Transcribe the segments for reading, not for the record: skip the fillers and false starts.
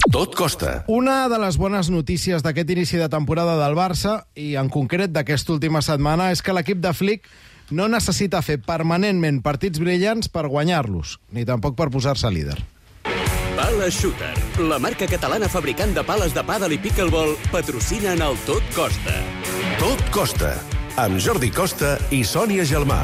Tot costa. Una de les bones notícies d'aquest inici de temporada del Barça, i en concret d'aquesta última setmana, és que l'equip de Flick no necessita fer permanentment partits brillants per guanyar-los, ni tampoc per posar-se líder. Pala Shooter, la marca catalana fabricant de pales de pàdel i pickleball, patrocina en el Tot Costa. Tot costa. Amb Jordi Costa i Sònia Gelmà.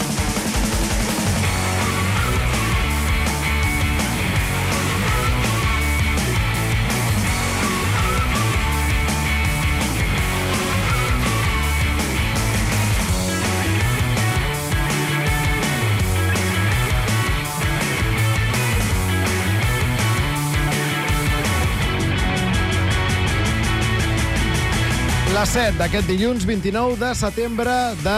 La 7 d'aquest dilluns 29 de setembre de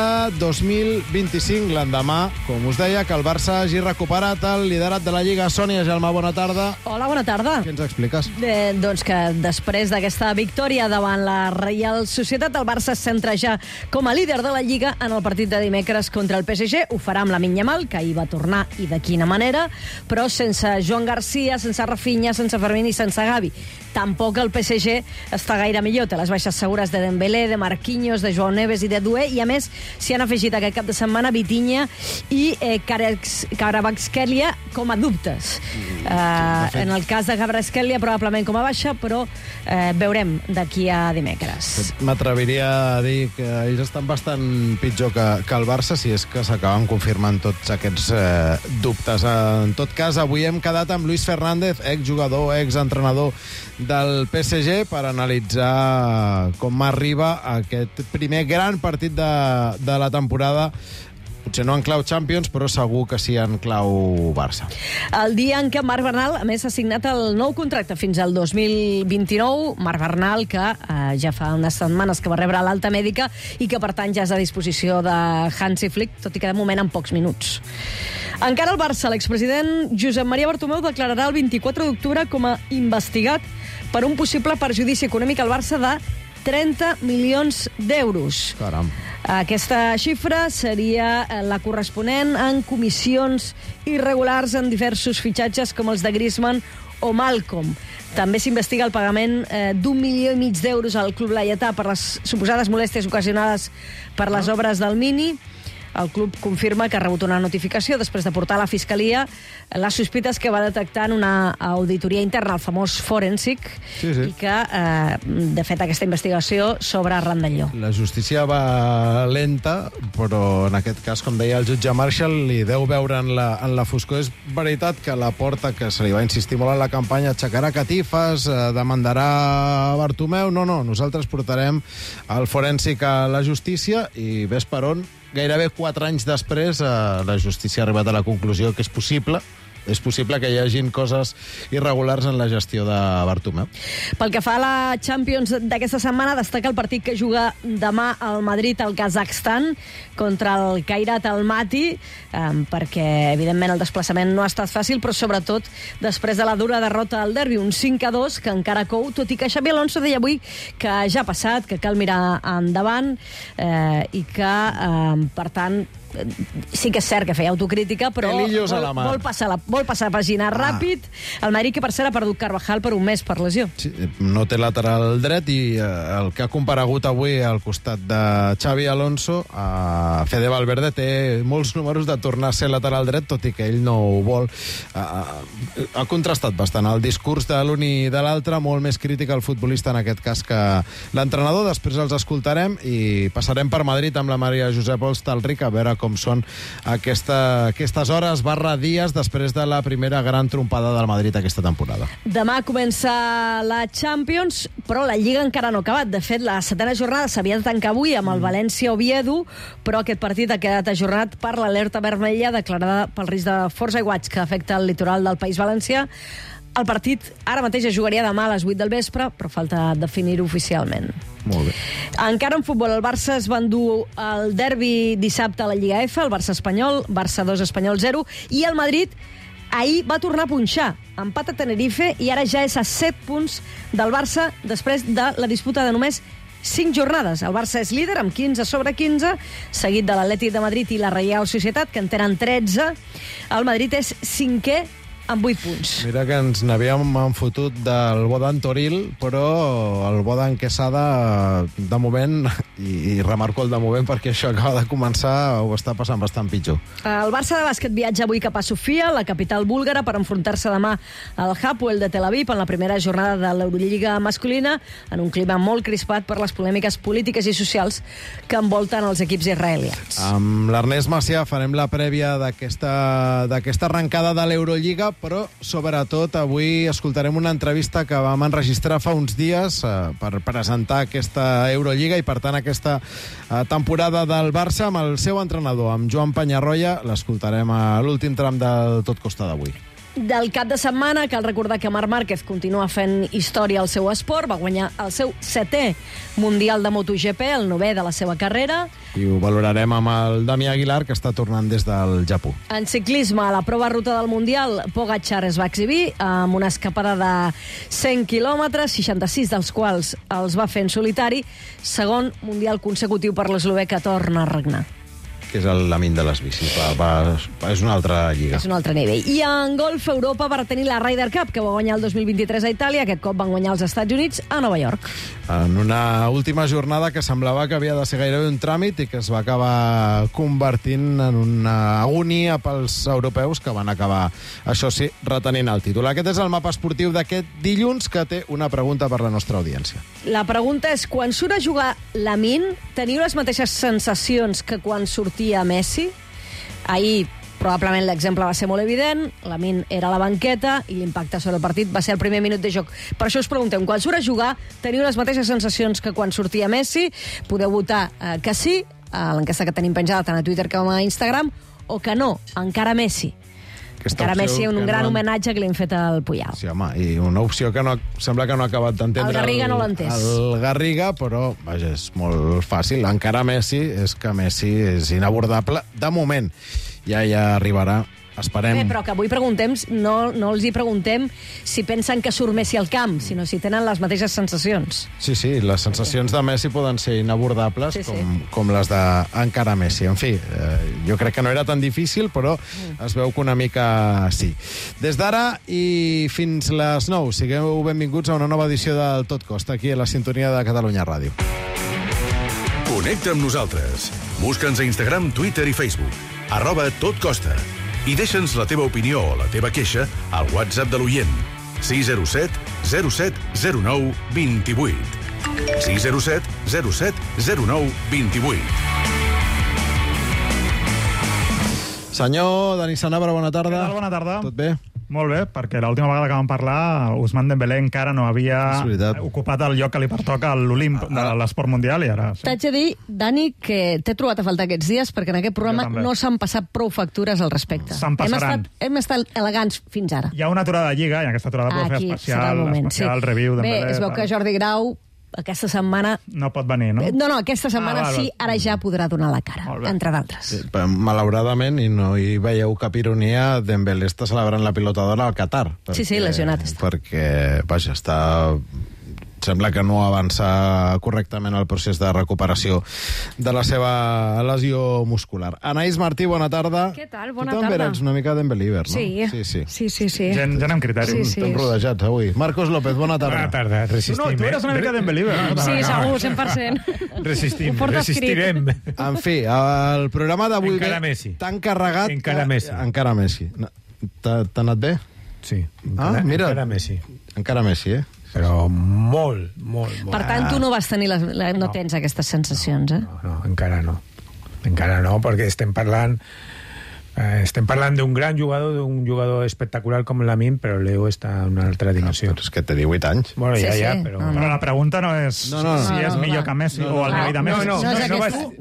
2025, l'endemà, com us deia, que el Barça hagi recuperat el liderat de la Lliga. Sònia Gelmà, bona tarda. Hola, bona tarda. Què ens expliques? Doncs que després d'aquesta victòria davant la Reial Societat, el Barça es centra ja com a líder de la Lliga en el partit de dimecres contra el PSG. Ho farà amb Lamine Yamal, que ahir va tornar i de quina manera, però sense Joan Garcia, sense Rafinha, sense Fermín i sense Gavi. Tampoc el PSG està gaire millor. Té les baixes segures de Dembélé, de Marquinhos, de Joao Neves i de Doué, i a més s'hi han afegit aquest cap de setmana Vitinha i Kvaratskhelia com a dubtes. En el cas de Kvaratskhelia probablement com a baixa, però veurem d'aquí a dimecres. M'atreviria a dir que ells estan bastant pitjor que el Barça, si és que s'acaben confirmant tots aquests dubtes. En tot cas, avui hem quedat amb Luis Fernández, exjugador, exentrenador del PSG, per analitzar com arriba aquest primer gran partit de la temporada. Potser no en clau Champions, però segur que sí en clau Barça. El dia en què Marc Bernal, a més, ha signat el nou contracte fins al 2029. Marc Bernal, que ja fa unes setmanes que va rebre l'alta mèdica i que, per tant, ja és a disposició de Hansi Flick, tot i que de moment en pocs minuts. Encara al Barça, l'expresident Josep Maria Bartomeu declararà el 24 d'octubre com a investigat per un possible perjudici econòmic al Barça de 30 milions d'euros. Caram. Aquesta xifra seria la corresponent en comissions irregulars en diversos fitxatges com els de Griezmann o Malcolm. També s'investiga el pagament d'1,5 milió d'euros al Club Laietà per les suposades molèsties ocasionades per les obres del Mini. El club confirma que ha rebut una notificació després de portar a la Fiscalia les sospites que va detectar en una auditoria interna, el famós Forensic, i que, de fet, aquesta investigació s'obre arran d'allò. La justícia va lenta, però en aquest cas, com deia el jutge Marshall, li deu veure en la foscor. És veritat que la Porta, que se li va insistir molt en la campanya, aixecarà catifes, demandarà Bartomeu. No, nosaltres portarem el Forensic a la justícia i ves per on. Gairebé 4 anys després, la justícia ha arribat a la conclusió que és possible que hi hagin coses irregulars en la gestió de Bartomeu. Pel que fa a la Champions d'aquesta setmana, destaca el partit que juga demà al Madrid al Kazakhstan contra el Kairat Almaty, perquè, evidentment, el desplaçament no ha estat fàcil, però sobretot després de la dura derrota al derbi, un 5-2, que encara cou, tot i que Xabi Alonso deia avui que ja ha passat, que cal mirar endavant i que, per tant, sí que és cert que feia autocrítica, però vol passar pàgina ràpid. El Madrid, que per cert ha perdut Carvajal per un mes per lesió. Sí, no té lateral dret, i el que ha comparegut avui al costat de Xabi Alonso, Fede Valverde, té molts números de tornar a ser lateral dret, tot i que ell no ho vol. Ha contrastat bastant el discurs de l'un i de l'altre, molt més crític al futbolista en aquest cas que l'entrenador. Després els escoltarem i passarem per Madrid amb la Maria Josep Hostalric a veure com són aquestes hores /dies després de la primera gran trompada del Madrid aquesta temporada. Demà comença la Champions, però la Lliga encara no ha acabat. De fet, la 7ª jornada s'havia de tancar avui amb el València-Oviedo, però aquest partit ha quedat ajornat per l'alerta vermella declarada pel risc de forts aiguats que afecta el litoral del País Valencià. El partit ara mateix es jugaria demà a les 8 del vespre, però falta definir-ho oficialment. Molt bé. Encara en futbol, el Barça es va endur el derbi dissabte a la Lliga F, el Barça-Espanyol, Barça 2, Espanyol 0, i el Madrid ahir va tornar a punxar. Empat a Tenerife i ara ja és a 7 punts del Barça després de la disputa de només 5 jornades. El Barça és líder amb 15/15, seguit de l'Atlètic de Madrid i la Reial Societat, que en tenen 13. El Madrid és 5è amb 8 punts. Mira que ens n'havíem enfotut del Bodan Toril, però el Bodan Quesada, de moment, i remarco el de moment perquè això acaba de començar, ho està passant bastant pitjor. El Barça de bàsquet viatja avui cap a Sofia, la capital búlgara, per enfrontar-se demà al Hapoel de Tel Aviv en la primera jornada de l'Eurolliga masculina, en un clima molt crispat per les polèmiques polítiques i socials que envolten els equips israelians. Amb l'Ernest Macià farem la prèvia d'aquesta arrencada de l'Eurolliga, però sobretot avui escoltarem una entrevista que vam enregistrar fa uns dies per presentar aquesta Eurolliga i, per tant, aquesta temporada del Barça amb el seu entrenador, amb Joan Penyarroia. L'escoltarem a l'últim tram del Tot Costa d'avui. Del cap de setmana, cal recordar que Marc Márquez continua fent història al seu esport. Va guanyar el seu 7è Mundial de MotoGP, el 9è de la seva carrera. I ho valorarem amb el Damià Aguilar, que està tornant des del Japó. En ciclisme, a la prova ruta del Mundial, Pogačar es va exhibir amb una escapada de 100 quilòmetres, 66 dels quals els va fer en solitari. Segon Mundial consecutiu per l'eslovè, que torna a regnar. Que és l'amint de les bicis. És una altra lliga. És un altre nivell. I en golf, Europa va tenir la Ryder Cup, que va guanyar el 2023 a Itàlia. Aquest cop van guanyar els Estats Units a Nova York. En una última jornada que semblava que havia de ser gairebé un tràmit i que es va acabar convertint en una agonia pels europeus, que van acabar, això sí, retenint el títol. Aquest és el mapa esportiu d'aquest dilluns, que té una pregunta per la nostra audiència. La pregunta és, quan surt a jugar Lamine, teniu les mateixes sensacions que quan sortia Messi? Ahir probablement l'exemple va ser molt evident, Lamine era a la banqueta i l'impacte sobre el partit va ser el primer minut de joc. Per això us preguntem, quan surt a jugar, teniu les mateixes sensacions que quan sortia Messi? Podeu votar que sí, a l'enquesta que tenim penjada tant a Twitter com a Instagram, o que no, encara Messi. Encara Messi, un gran homenatge que li hem fet al Puyal. Sí, home, i una opció que no, sembla que no ha acabat d'entendre... El Garriga no l'ha entès. El Garriga, però, vaja, és molt fàcil. Encara Messi, és que Messi és inabordable de moment. Ja arribarà, esperem... Bé, però que avui preguntem, no els hi preguntem si pensen que surt Messi al camp, sinó si tenen les mateixes sensacions. Sí, les sensacions de Messi poden ser inabordables, com les d'encara Messi. En fi, jo crec que no era tan difícil, però es veu que una mica sí. Des d'ara i fins les 9, sigueu benvinguts a una nova edició del Tot Costa, aquí a la sintonia de Catalunya Ràdio. Connecta amb nosaltres. Busca'ns a Instagram, Twitter i Facebook. @totcosta. I deixa'ns la teva opinió o la teva queixa al WhatsApp de l'oient. 607 07 09 28. 607 07 09 28. Senyor Dani Sanabra, bona tarda. Què tal? Bona tarda. Tot bé? Molt bé, perquè l'última vegada que vam parlar, Ousmane Dembélé encara no havia ocupat el lloc que li pertoca a l'Olimp de l'esport mundial, i ara... Sí. T'haig de dir, Dani, que t'he trobat a faltar aquests dies, perquè en aquest programa no s'han passat prou factures al respecte. Se'n passaran. Hem estat elegants fins ara. Hi ha una aturada de Lliga, i aquesta aturada pot fer especial review de Dembélé. Bé, es veu que Jordi Grau aquesta setmana... No pot venir, no? No, aquesta setmana sí, ara ja podrà donar la cara, entre d'altres. Malauradament, i no hi veieu cap ironia, Dembélé està celebrant la pilota d'or al Qatar. Sí, lesionat està. Perquè, vaja, sembla que no avança correctament el procés de recuperació de la seva lesió muscular. Anaïs Martí, bona tarda. Què tal? Bona tarda. Tu també eres una mica Dembélíver, no? Sí. Ja anem criteri. Estem rodejats avui. Marcos López, bona tarda. Bona tarda, resistim. Tu eres una mica Dembélíver. Sí, segur, 100%. Resistirem. En fi, el programa d'avui tan carregat... Encara Messi. T'ha anat bé? Sí, mira, encara Messi. Encara Messi, Però molt. Per tant, tu no vas tenir no tens aquestes sensacions, No, encara no. Encara no, perquè estem parlant d'un gran jugador, d'un jugador espectacular com Lamine, però Leo està en una altra dimensió. Però és que té 18 anys. Bueno, ja, però... Però la pregunta no és si és millor que Messi o el nivell de Messi.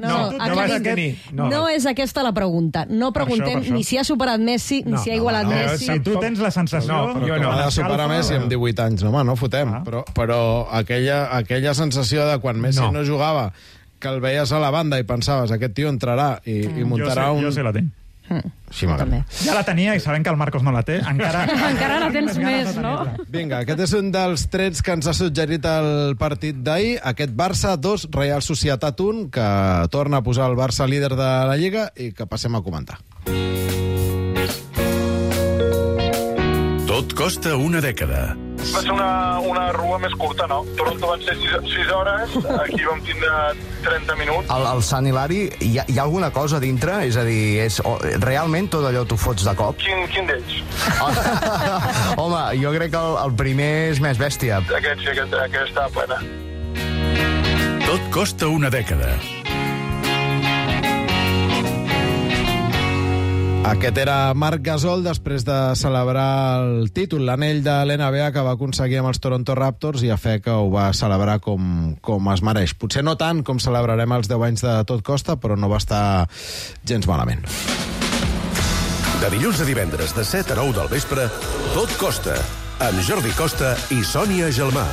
No és aquesta la pregunta. No preguntem ni si ha superat Messi, ni si ha igualat Messi. Si tu tens la sensació... Jo no. Ha de superar Messi amb 18 anys. No, no fotem. Però aquella sensació de quan Messi no jugava, que el veies a la banda i pensaves, aquest tio entrarà i muntarà un... Jo sí la tinc. Sí, també. Ja la tenia i sabem que el Marcos no la té. Encara la tens més, no? Vinga, aquest és un dels trets que ens ha suggerit el partit d'ahir. Aquest Barça 2, Real Societat 1, que torna a posar el Barça líder de la Lliga i que passem a comentar. costa una dècada. Va ser una rua més curta, no? Toronto van ser 6 hores, aquí vam tindre 30 minuts. Al Sant Hilari hi ha alguna cosa dintre? És a dir, realment tot allò t'ho fots de cop? Quin d'ells? Home, jo crec que el primer és més bèstia. Aquest està plena. Tot costa una dècada. Aquest era Marc Gasol després de celebrar el títol, l'anell de l'NBA que va aconseguir amb els Toronto Raptors, i a fe que ho va celebrar com es mereix. Potser no tant com celebrarem els 10 anys de Tot Costa, però no va estar gens malament. De dilluns a divendres, de 7 a 9 del vespre, Tot Costa, amb Jordi Costa i Sònia Gelmà.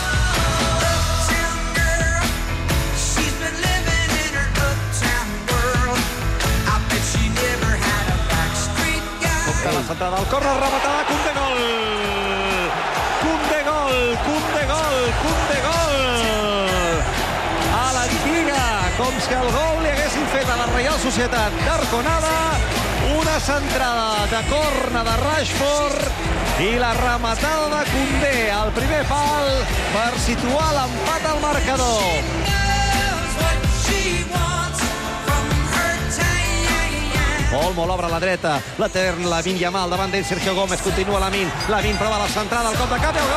La centrada al córner, rematada, Kunde, gol! Kunde, gol! A l'antiga, com si el gol li haguessin fet a la Reial Societat d'Arconada, una centrada de córner de Rashford i la rematada de Kunde al primer pal per situar l'empat al marcador. Molt obre a la dreta, l'etern Lamine Yamal, davant d'ell Sergio Gómez, continua Lamine prova la centrada, el cop de cap,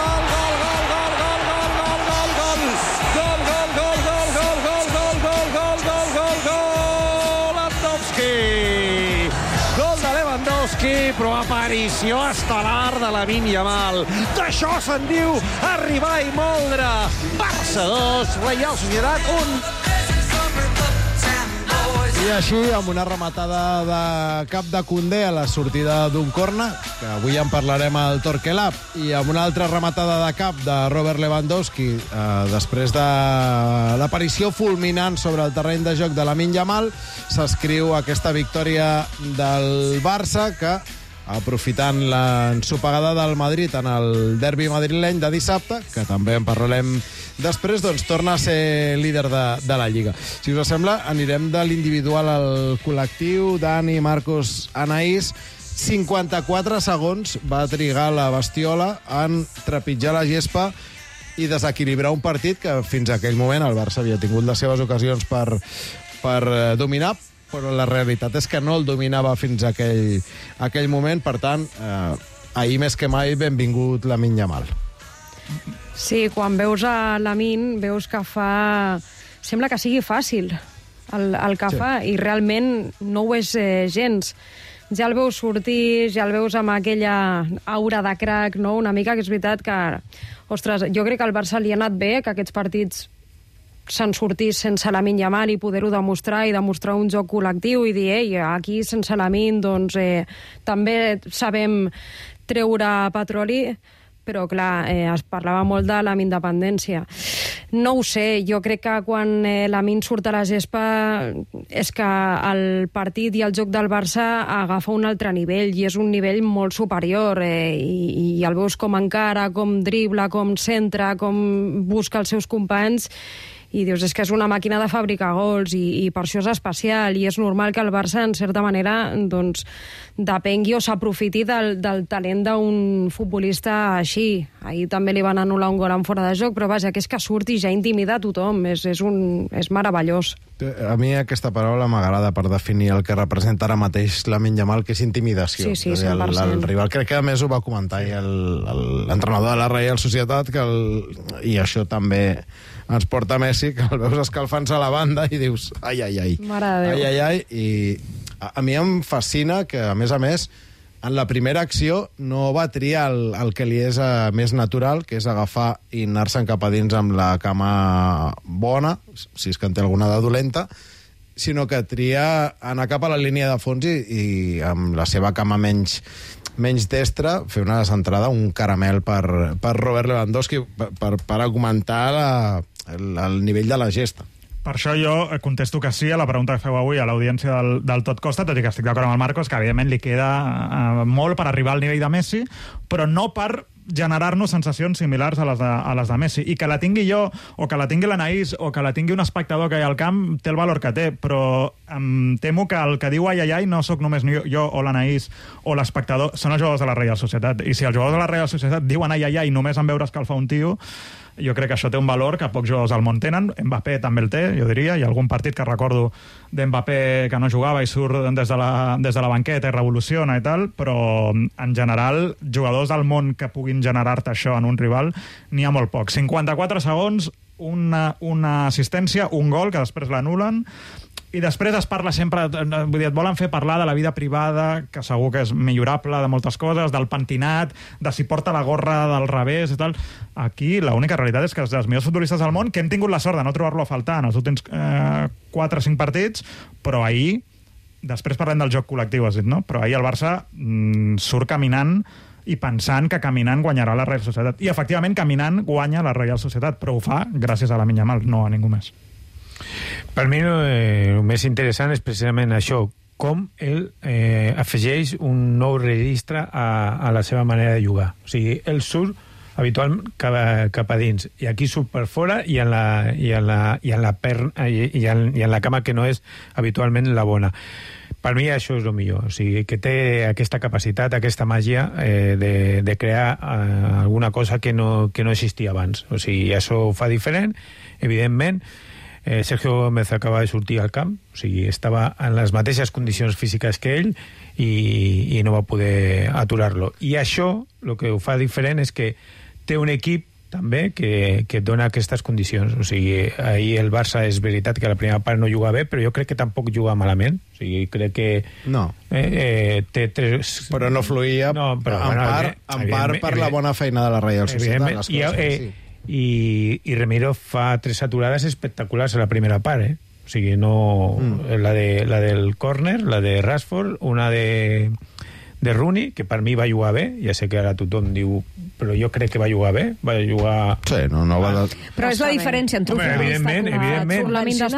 gol de Lewandowski, però aparició estel·lar de Lamine Yamal. D'això se'n diu arribar i moldre. Barça 2, Reial Societat 1. I així, amb una rematada de cap de Kunde a la sortida d'un córner, que avui en parlarem al Torquelab, i amb una altra rematada de cap de Robert Lewandowski, després de l'aparició fulminant sobre el terreny de joc de Lamine Yamal, s'escriu aquesta victòria del Barça, que, aprofitant l'ensopegada del Madrid en el derbi madrileny de dissabte, que també en parlarem després, doncs torna a ser líder de la Lliga. Si us sembla, anirem de l'individual al col·lectiu. Dani, Marcos, Anaïs, 54 segons va trigar la bestiola en trepitjar la gespa i desequilibrar un partit que fins a aquell moment el Barça havia tingut les seves ocasions per dominar, però la realitat és que no el dominava fins a aquell moment. Per tant, ahir més que mai, benvingut Lamine Yamal. Sí, quan veus a Lamine, veus que fa... Sembla que sigui fàcil el que fa, i realment no ho és gens. Ja el veus sortir, ja el veus amb aquella aura de crack, no? Una mica que és veritat que... Ostres, jo crec que al Barça li ha anat bé que aquests partits se'n sortís sense Lamine Yamal i poder-ho demostrar, i demostrar un joc col·lectiu i dir, ei, aquí sense Lamine doncs també sabem treure petroli, però clar, es parlava molt de l'independència. No ho sé, jo crec que quan Lamine surt a la gespa és que el partit i el joc del Barça agafa un altre nivell, i és un nivell molt superior, i el veus com encara, com dribla, com centra, com busca els seus companys, i dius, és que és una màquina de fabricar gols, i per això és especial, i és normal que el Barça, en certa manera, doncs, depengui o s'aprofiti del talent d'un futbolista així. Ahir també li van anul·lar un gol en fora de joc, però vaja, que és que surt i ja intimida a tothom, és meravellós. A mi aquesta paraula m'agrada per definir el que representa ara mateix Lamine Yamal, que és intimidació. Sí, 100%. El rival, crec que a més ho va comentar l'entrenador de la Reial Societat, i això també ens porta a Messi, que el veus escalfant-se a la banda i dius, ai, ai, ai. Mare de Déu. Ai, ai, ai. I a mi em fascina que, a més, en la primera acció no va triar el que li és més natural, que és agafar i anar-se'n cap a dins amb la cama bona, si és que en té alguna de dolenta, sinó que tria anar cap a la línia de fons i amb la seva cama menys destra, fer una centrada, un caramel per Robert Lewandowski, per augmentar el nivell de la gesta. Per això jo contesto que sí a la pregunta que feu avui a l'audiència del Tot Costa, tot i que estic d'acord amb el Marcos, que evidentment li queda molt per arribar al nivell de Messi, però no per generar-nos sensacions similars a les de Messi. I que la tingui jo, o que la tingui l'Anaís, o que la tingui un espectador que hi ha al camp, té el valor que té, però em temo que el que diu ai, ai, ai no sóc només jo o l'Anaís o l'espectador, són els jugadors de la Reial Societat. I si els jugadors de la Reial Societat diuen ai, ai, ai, només en veure escalfar un tio, jo crec que això té un valor que pocs jugadors al món tenen. Mbappé també el té, jo diria. Hi ha algun partit que recordo d'Mbappé que no jugava i surt des de la banqueta i revoluciona i tal, però en general, jugadors del món que puguin generar-te això en un rival, n'hi ha molt pocs. 54 segons, una assistència, un gol, que després l'anul·len, i després es parla sempre, vull dir, et volen fer parlar de la vida privada, que segur que és millorable, de moltes coses, del pentinat, de si porta la gorra del revés i tal. Aquí l'única realitat és que els millors futbolistes del món, que hem tingut la sort de no trobar-lo a faltar en els últims 4 o 5 partits, però ahir, després parlem del joc col·lectiu, has dit, no? Però ahir el Barça surt caminant i pensant que caminant guanyarà la Real Societat. I, efectivament, caminant guanya la Real Societat, però ho fa gràcies a Lamine Yamal, no a ningú més. Per mi el més interessant és precisament això, com ell afegeix un nou registre a la seva manera de jugar. O sigui, ell surt habitualment cap a dins, i aquí surt per fora i en la cama que no és habitualment la bona. Per mi això és el millor, o sigui, que té aquesta capacitat, aquesta màgia de crear alguna cosa que no existia abans. O sigui, això ho fa diferent, evidentment. Sergio Gómez acaba de sortir al camp, o sigui, estava en les mateixes condicions físiques que ell i no va poder aturar-lo. I això, el que ho fa diferent és que té un equip també que et dona aquestes condicions. O sigui, ahir el Barça és veritat que la primera part no juga bé, però jo crec que tampoc juga malament. O sigui, crec que no. Té 3... Però no fluïa, no, però, en part per la bona feina de la Reial Societat. I Remiro fa 3 aturades espectaculars a la primera part, O sigui, no... La del córner, la de Rashford, una de Rooney, que per mi va jugar bé, ja sé que ara tothom diu, però jo crec que va jugar bé, va jugar... Sí, no va... Però és la diferència entre un futbolista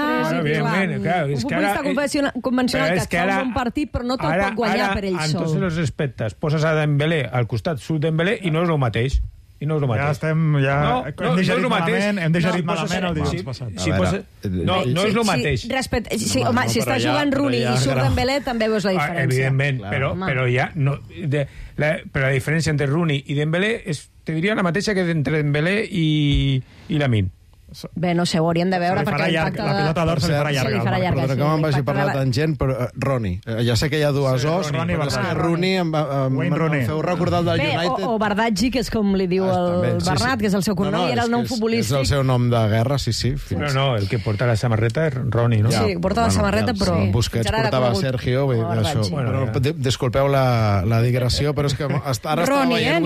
convencional que et un partit, però no te'l pot guanyar per ell sol. En tots els respectes, poses a Dembélé al costat, surt Dembélé i no és el mateix. Ja estem... Hem digerit malament el divendres passat. No és el mateix. Home, si està jugant Rooney i surt Dembélé, també veus la diferència. Evidentment, però ja... Però la diferència entre Rooney i Dembélé és, te diria, la mateixa que entre Dembélé i Lamine. Bé, no sé, ho hauríem de veure perquè l'impacte... La pilota d'or se li farà llarga. Perdona que me'n vagi per la tangent, però Rooney. Ja sé que hi ha dues O's, però és que Rooney em feu recordar el del United. O Bardaggi, que és com li diu el Bernat, que és el seu cognom, i era el nom futbolístic. És el seu nom de guerra, sí. No, el que porta la samarreta és Rooney, no? Sí, porta la samarreta, però... Busquets portava Sergio, disculpeu la digressió, però és que ara estava veient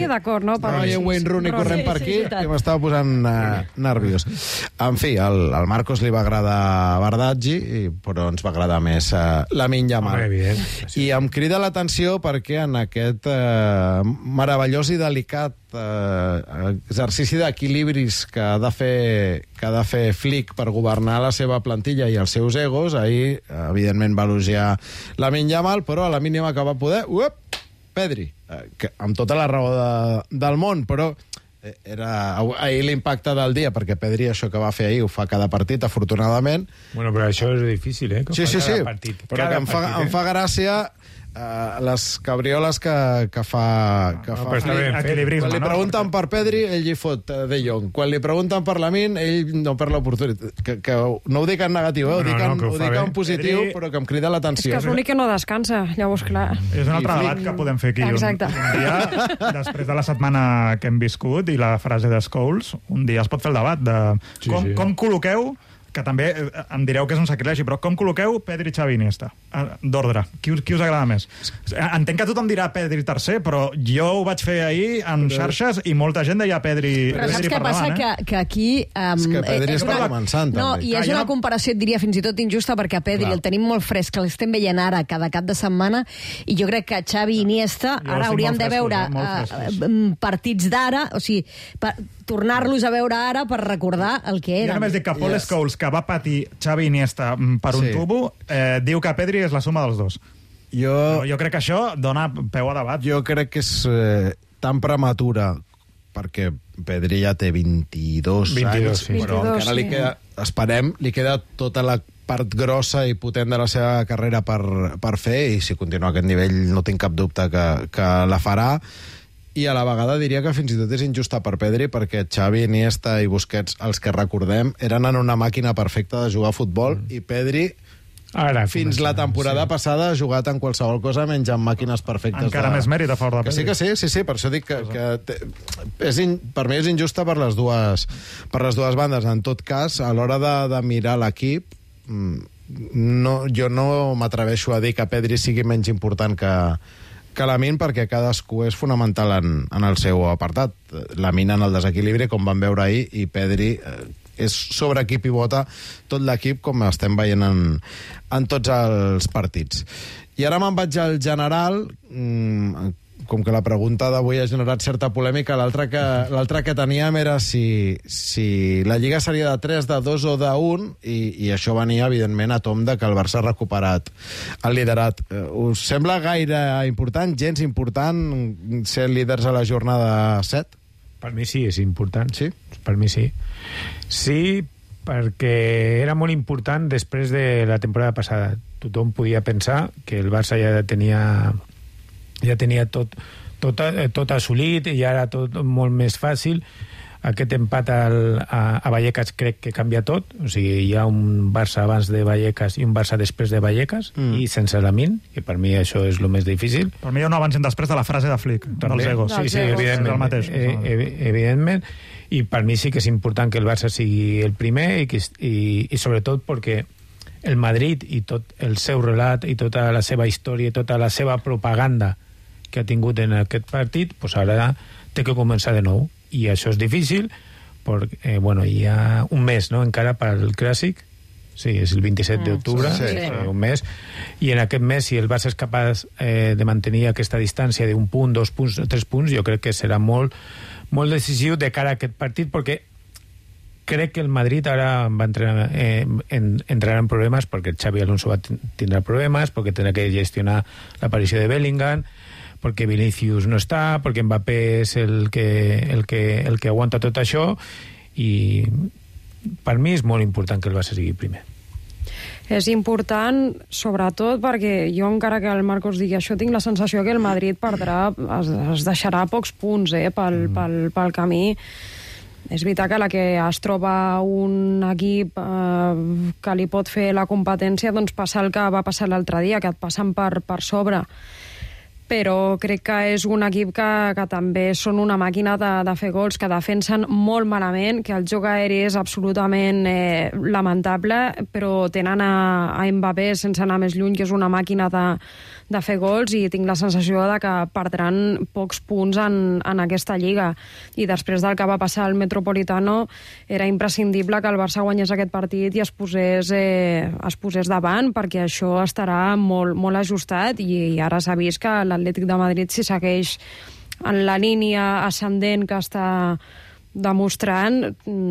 Wayne Rooney corrent per aquí, que m'estava posant nerviós. En fi, al Marcos li va agradar Bardaggi, però ens va agradar més Lamine Yamal. I em crida l'atenció perquè en aquest meravellós i delicat exercici d'equilibris que ha de fer Flick per governar la seva plantilla i els seus egos, ahir, evidentment, va elogiar Lamine Yamal, però a la mínima que va poder... Pedri, amb tota la raó del món, però... era ahir l'impacte del dia, perquè Pedri això que va fer ahir ho fa cada partit, afortunadament. Bueno, però això és difícil, Sí, però que em fa gràcia les cabrioles que fa quan li pregunten per Pedri, ell hi fot De Jong. Quan li pregunten per Lamine, ell no perd l'oportunitat. Que no ho dic en negatiu, ho dic en positiu, però que em crida l'atenció. És que és l'únic que no descansa, llavors, clar. És un altre debat que podem fer aquí. Exacte. Un dia, després de la setmana que hem viscut i la frase de Scholes, un dia es pot fer el debat de com col·loqueu, que també em direu que és un sacrilegi, però com col·loqueu Pedri, Xavi, Iniesta? D'ordre. Qui us agrada més? Entenc que tothom dirà Pedri tercer, però jo ho vaig fer ahir en xarxes i molta gent deia Pedri per davant. Però saps què passa? Que aquí... És que Pedri està començant, també. No, i és una comparació, et diria, fins i tot injusta, perquè a Pedri el tenim molt fresc, que l'estem veient ara cada cap de setmana, i jo crec que Xavi i Iniesta ara hauríem de veure partits d'ara, o sigui, tornar-los a veure ara per recordar el que eren. Jo només dic que Paul Scholes, que va patir Xavi Iniesta per un tubo, diu que Pedri és la suma dels dos. Jo crec que això dona peu a debat. Jo crec que és... tan prematura, perquè Pedri ja té 22 anys, sí. però 22, encara li sí. queda, esperem, li queda tota la part grossa i potent de la seva carrera per fer, i si continua a aquest nivell no tinc cap dubte que la farà. I a la vegada diria que fins i tot és injusta per Pedri, perquè Xavi, Iniesta i Busquets, els que recordem, eren en una màquina perfecta de jugar a futbol, i Pedri Ara fins la temporada passada ha jugat en qualsevol cosa menys en màquines perfectes. Encara més mèrit a favor de Pedri. Que sí, per això dic que per mi és injusta per les dues bandes. En tot cas, a l'hora de mirar l'equip, jo no m'atreveixo a dir que Pedri sigui menys important que Lamine, perquè cadascú és fonamental en el seu apartat. Lamine en el desequilibri, com vam veure ahir, i Pedri és sobre qui pivota tot l'equip, com estem veient en tots els partits. I ara me'n vaig al general, com que la pregunta d'avui ha generat certa polèmica, l'altra que teníem era si la Lliga seria de 3, de 2 o de 1, i això venia, evidentment, a tom de que el Barça ha recuperat el liderat. Us sembla gaire important, gens important, ser líders a la jornada 7? Per mi sí, és important. Sí? Per mi sí. Sí, perquè era molt important després de la temporada passada. Tothom podia pensar que el Barça ja tenia tot assolit i ja era tot molt més fàcil. Aquest empat a Vallecas crec que canvia tot. O sigui, hi ha un Barça abans de Vallecas i un Barça després de Vallecas, i sense Lamine, que per mi això és el més difícil. Per mi hi ha un abans i un després de la frase de Flick, dels egos. Sí, evidentment. Evidentment. I per mi sí que és important que el Barça sigui el primer, i sobretot perquè el Madrid i tot el seu relat i tota la seva història i tota la seva propaganda que ha tingut en aquest partit, pues ara té que començar de nou. I això és difícil perquè, hi ha un mes, no?, encara pel Clàssic. Sí, és el 27 d'octubre, un mes. I en aquest mes, si el Barça és capaç de mantenir aquesta distància d'un punt, 2 punts, 3 punts, jo crec que serà molt, molt decisiu de cara a aquest partit, perquè crec que el Madrid ara va entrarà en problemes, perquè el Xavi Alonso tindrà problemes, perquè tindrà que gestionar l'aparició de Bellingham, perquè Vinicius no està, perquè Mbappé és el que aguanta tot això, i per mi és molt important que el Barça sigui primer. És important, sobretot perquè jo, encara que el Marcos digui això, tinc la sensació que el Madrid perdrà, es deixarà pocs punts pel camí. És veritat que la que es troba un equip que li pot fer la competència, doncs passa el que va passar l'altre dia, que et passen per sobre. Però crec que és un equip que també són una màquina de fer gols, que defensen molt malament, que el joc aeri és absolutament lamentable, però tenen a Mbappé, sense anar més lluny, que és una màquina de fer gols, i tinc la sensació de que perdran pocs punts en aquesta lliga. I després del que va passar al Metropolitano, era imprescindible que el Barça guanyés aquest partit i es posés davant, perquè això estarà molt, molt ajustat, i ara s'ha vist que l'Atlètic de Madrid, si segueix en la línia ascendent que està demostrant,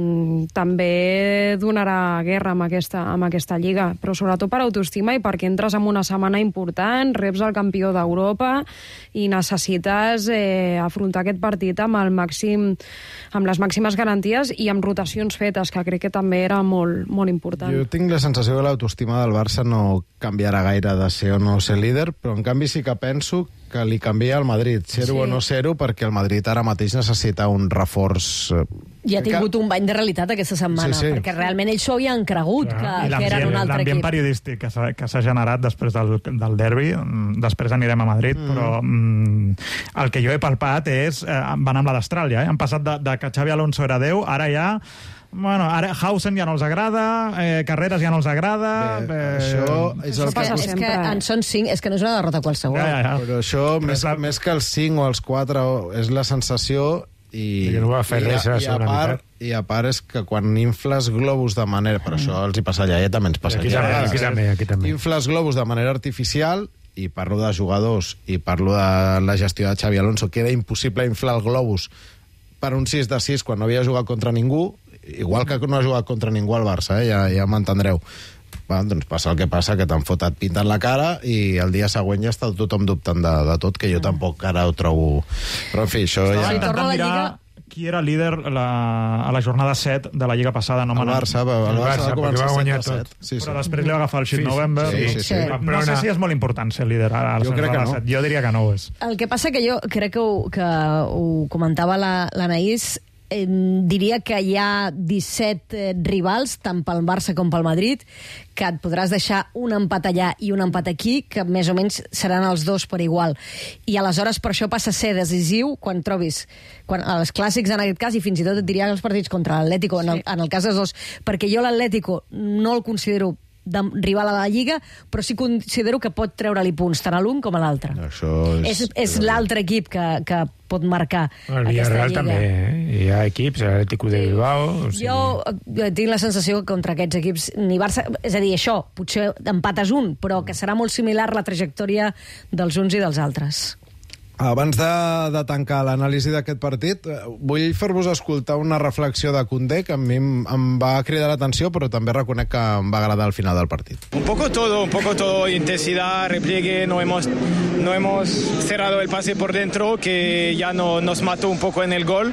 també donarà guerra amb aquesta lliga, però sobretot per autoestima i perquè entres en una setmana important, reps el campió d'Europa i necessites afrontar aquest partit amb les màximes garanties i amb rotacions fetes, que crec que també era molt, molt important. Jo tinc la sensació que l'autoestima del Barça no canviarà gaire de ser o no ser líder, però en canvi sí que penso que li canvia al Madrid, ser-ho o no ser-ho, perquè el Madrid ara mateix necessita un reforç. I ha tingut un bany de realitat aquesta setmana, perquè realment ells s'ho havien cregut que eren un altre equip. L'ambient periodístic que s'ha generat després del derbi, després anirem a Madrid, però el que jo he palpat és, van amb la d'Austràlia, han passat de que Xavi Alonso era Déu, ara ja... Bueno, ara Hausen ja no els agrada, Carreras ja no els agrada... Això és el que... És que en són 5, és que no és una derrota qualsevol. Però això, més que els 5 o els 4, és la sensació... I no va fer res a la segona meitat. I a part és que quan infles globus de manera... Per això els hi passa allà, també ens passa allà. Aquí també. Infles globus de manera artificial, i parlo de jugadors, i parlo de la gestió de Xavi Alonso, que era impossible inflar el globus per un 6 de 6 quan no havia jugat contra ningú, igual que no ha jugat contra ningú al Barça, ja m'entendreu. doncs passa el que passa, que t'han fotat pintant la cara i el dia següent ja està tothom dubtant de tot, que jo tampoc ara ho trobo... Però, en fi, això ja... Si torna a la Lliga... Qui era líder a la jornada 7 de la Lliga passada? El Barça va començar va guanyar 7-7. tot. Sí. Però després li va agafar el Shit November. Sí. No sé si és molt important ser líder a la jornada 7. Jo diria que no ho és. El que passa que jo crec que ho comentava l'Anaïs, diria que hi ha 17 rivals, tant pel Barça com pel Madrid, que et podràs deixar un empat allà i un empat aquí, que més o menys seran els dos per igual. I aleshores per això passa a ser decisiu quan trobis els clàssics en aquest cas, i fins i tot et diria els partits contra l'Atlético, en el cas dels dos, perquè jo l'Atlético no el considero de rival a la Lliga, però sí considero que pot treure-li punts tant a l'un com a l'altre. És l'altre equip que pot marcar aquesta Lliga. També, hi ha equips, l'Atlético de Bilbao... Jo tinc la sensació que contra aquests equips ni Barça... És a dir, això, potser empates un, però que serà molt similar la trajectòria dels uns i dels altres. Abans de tancar l'anàlisi d'aquest partit, vull fer-vos escoltar una reflexió de Koundé que a mi em va cridar l'atenció, però també reconec que em va agradar al final del partit. Un poco todo, intensidad, repliegue, no hemos cerrado el pase por dentro, que ya nos mató un poco en el gol.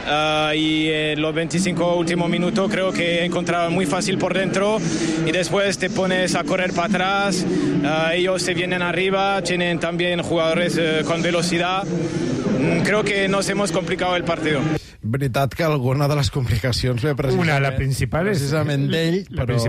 Y en los 25 últimos minutos creo que he encontrado muy fácil por dentro y después te pones a correr para atrás, ellos se vienen arriba, tienen también jugadores con velocidad. Creo que nos hemos complicado el partido. Veritat que alguna de les complicacions ve precisament, la principal és d'ell,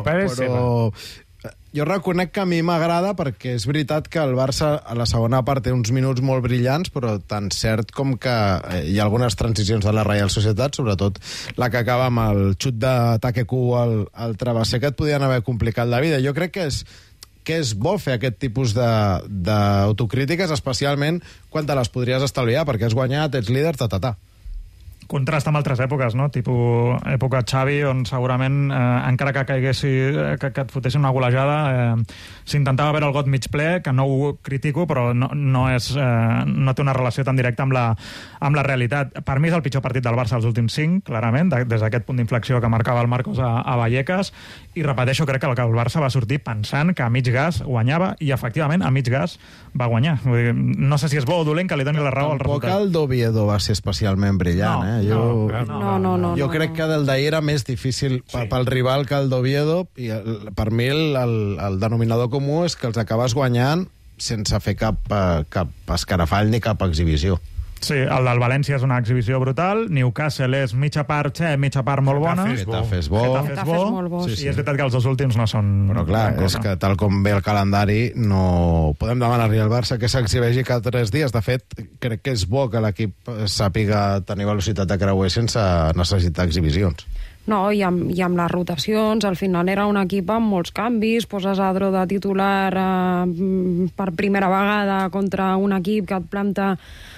però jo reconec que a mi m'agrada perquè és veritat que el Barça a la segona part té uns minuts molt brillants, però tan cert com que hi ha algunes transicions de la Reial Societat, sobretot la que acaba amb el xut d'ataque Q al travesser, que et podien haver complicat la vida. Jo crec que és bo fer aquest tipus d'autocrítiques, especialment quan te les podries estalviar, perquè has guanyat, ets líder, Contrasta amb altres èpoques, no? Tipus època Xavi, on segurament, encara que que et fotessin una golejada, s'intentava veure el got mig ple, que no ho critico, però no té una relació tan directa amb la realitat. Per mi és el pitjor partit del Barça dels últims 5, clarament, des d'aquest punt d'inflexió que marcava el Marcos a Vallecas, i repeteixo, crec que el Barça va sortir pensant que a mig gas guanyava, i efectivament a mig gas va guanyar. Vull dir, no sé si és bo o dolent que li doni la raó al resultat. Tampoc el d'Oviedo va ser especialment brillant, No. Jo crec que el d'ahir era més difícil pel rival que el d'Oviedo, i per mi el denominador comú és que els acabes guanyant sense fer cap escarafall ni cap exhibició. Sí, el del València és una exhibició brutal, Newcastle és mitja part molt bona, Getafe és bo. I és veritat que els dos últims no són... Però clar, és que tal com ve el calendari no podem demanar-li al Barça que s'exhibeixi cada 3 dies. De fet, crec que és bo que l'equip sàpiga tenir velocitat de creuer sense necessitar exhibicions. No, i amb les rotacions, al final era un equip amb molts canvis, poses Adro de titular per primera vegada contra un equip que et planta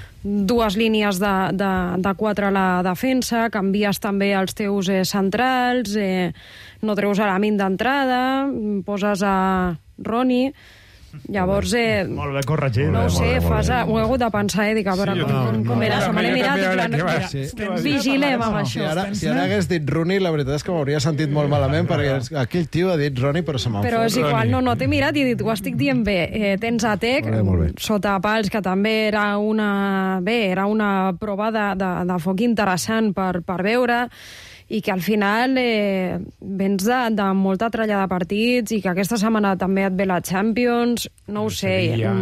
2 línies de 4 a la defensa, canvies també els teus centrals, no treus a Lamin d'entrada, poses a Roni. Llavors, molt ben corregit. No ho sé, ho he hagut de pensar, dic, a veure com era. Se me l'he mirat, vigilem amb això. Si ara hagués dit Rooney, la veritat és que m'hauria sentit molt malament, perquè aquell tio ha dit Rooney, però se me'n fot. Però és igual, no t'he mirat i he dit, ho estic dient bé. Tens a Tec, sota pals, que també era una prova de foc interessant per veure, i que al final vens de molta tralla de partits i que aquesta setmana també et ve la Champions, no ho sé,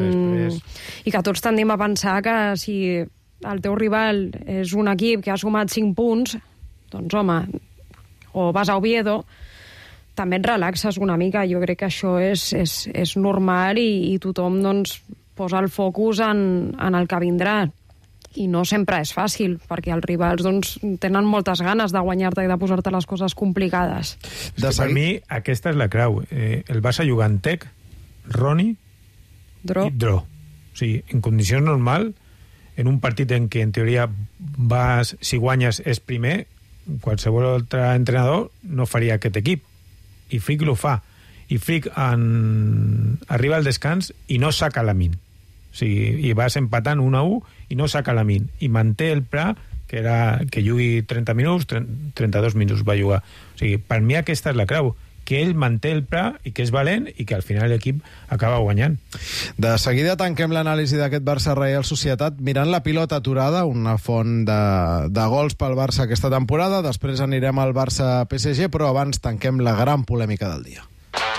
i que tots tendim a pensar que si el teu rival és un equip que ha sumat 5 punts, doncs home, o vas a Oviedo, també et relaxes una mica. Jo crec que això és normal i tothom doncs posa el focus en el que vindrà. I no sempre és fàcil, perquè els rivals doncs, tenen moltes ganes de guanyar-te i de posar-te les coses complicades. Per mi, aquesta és la clau. El Barça juga en Tec, Roni i Dro. O sigui, en condicions normal, en un partit en què, en teoria, si guanyes és primer, qualsevol altre entrenador no faria aquest equip. I Flick ho fa. I Flick arriba al descans i no saca Lamin. O sigui, i vas empatant 1-1 i no saca Lamin. I manté el pla que jugui 30 minuts, 32 minuts va jugar. O sigui, per mi aquesta és la clau, que ell manté el pla i que és valent i que al final l'equip acaba guanyant. De seguida tanquem l'anàlisi d'aquest Barça-Reial Societat mirant la pilota aturada, una font de gols pel Barça aquesta temporada. Després anirem al Barça-PSG, però abans tanquem la gran polèmica del dia.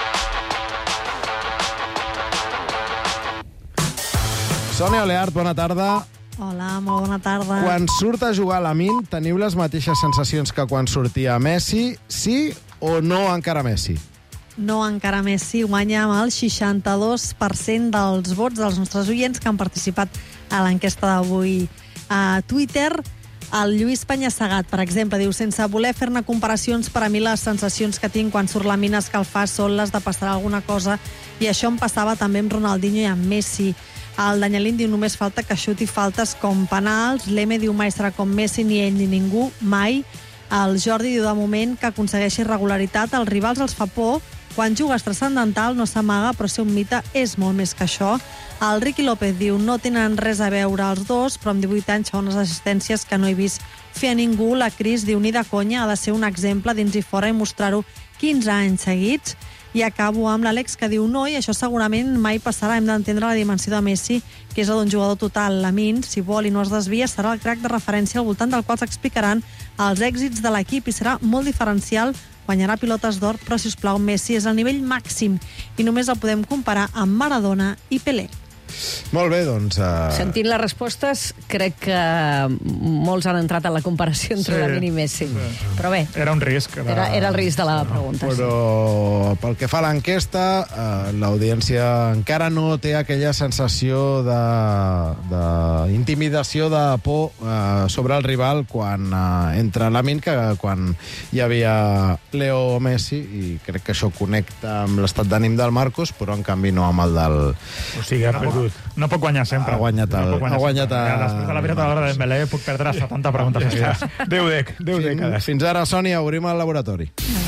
Sònia Oleart, bona tarda. Hola, molt bona tarda. Quan surt a jugar Lamine, teniu les mateixes sensacions que quan sortia Messi? Sí o no encara Messi? No encara Messi, guanya amb el 62% dels vots dels nostres oients que han participat a l'enquesta d'avui a Twitter. El Lluís Penyassegat, per exemple, diu: sense voler fer-ne comparacions, per a mi les sensacions que tinc quan surt Lamine a escalfar són les de passar alguna cosa, i això em passava també amb Ronaldinho i amb Messi. El Danielín diu: només falta que xuti faltes com penals. L'Eme diu: mai serà com Messi, ni ell ni ningú, mai. El Jordi diu: de moment que aconsegueixi regularitat, els rivals els fa por. Quan jugues transcendental no s'amaga, però ser un mite és molt més que això. El Ricky López diu: no tenen res a veure els dos, però amb 18 anys fa unes assistències que no he vist fer a ningú. La Cris diu: ni de conya, ha de ser un exemple dins i fora i mostrar-ho 15 anys seguits. I acabo amb l'Àlex, que diu: no, i això segurament mai passarà. Hem d'entendre la dimensió de Messi, que és d'un jugador total. Lamine, si vol i no es desvia, serà el crac de referència al voltant del qual s'explicaran els èxits de l'equip i serà molt diferencial. Guanyarà pilotes d'or, però, si us plau, Messi és el nivell màxim i només el podem comparar amb Maradona i Pelé. Molt bé, doncs... Sentint les respostes, crec que molts han entrat en la comparació entre Lamine i Messi. Però bé... Era un risc. Era el risc de la pregunta. Però pel que fa a l'enquesta, l'audiència encara no té aquella sensació d'intimidació, de por sobre el rival quan entra Lamine, que quan hi havia Leo Messi, i crec que això connecta amb l'estat d'ànim del Marcos, però en canvi no amb el del... O sigui, ha perdut. No puc guanyar sempre. Ha guanyat el... Després de la pirata d'hora de Dembélé puc perdre 70 preguntes festes. Déu dècades. Fins ara, Sònia, obrim el laboratori.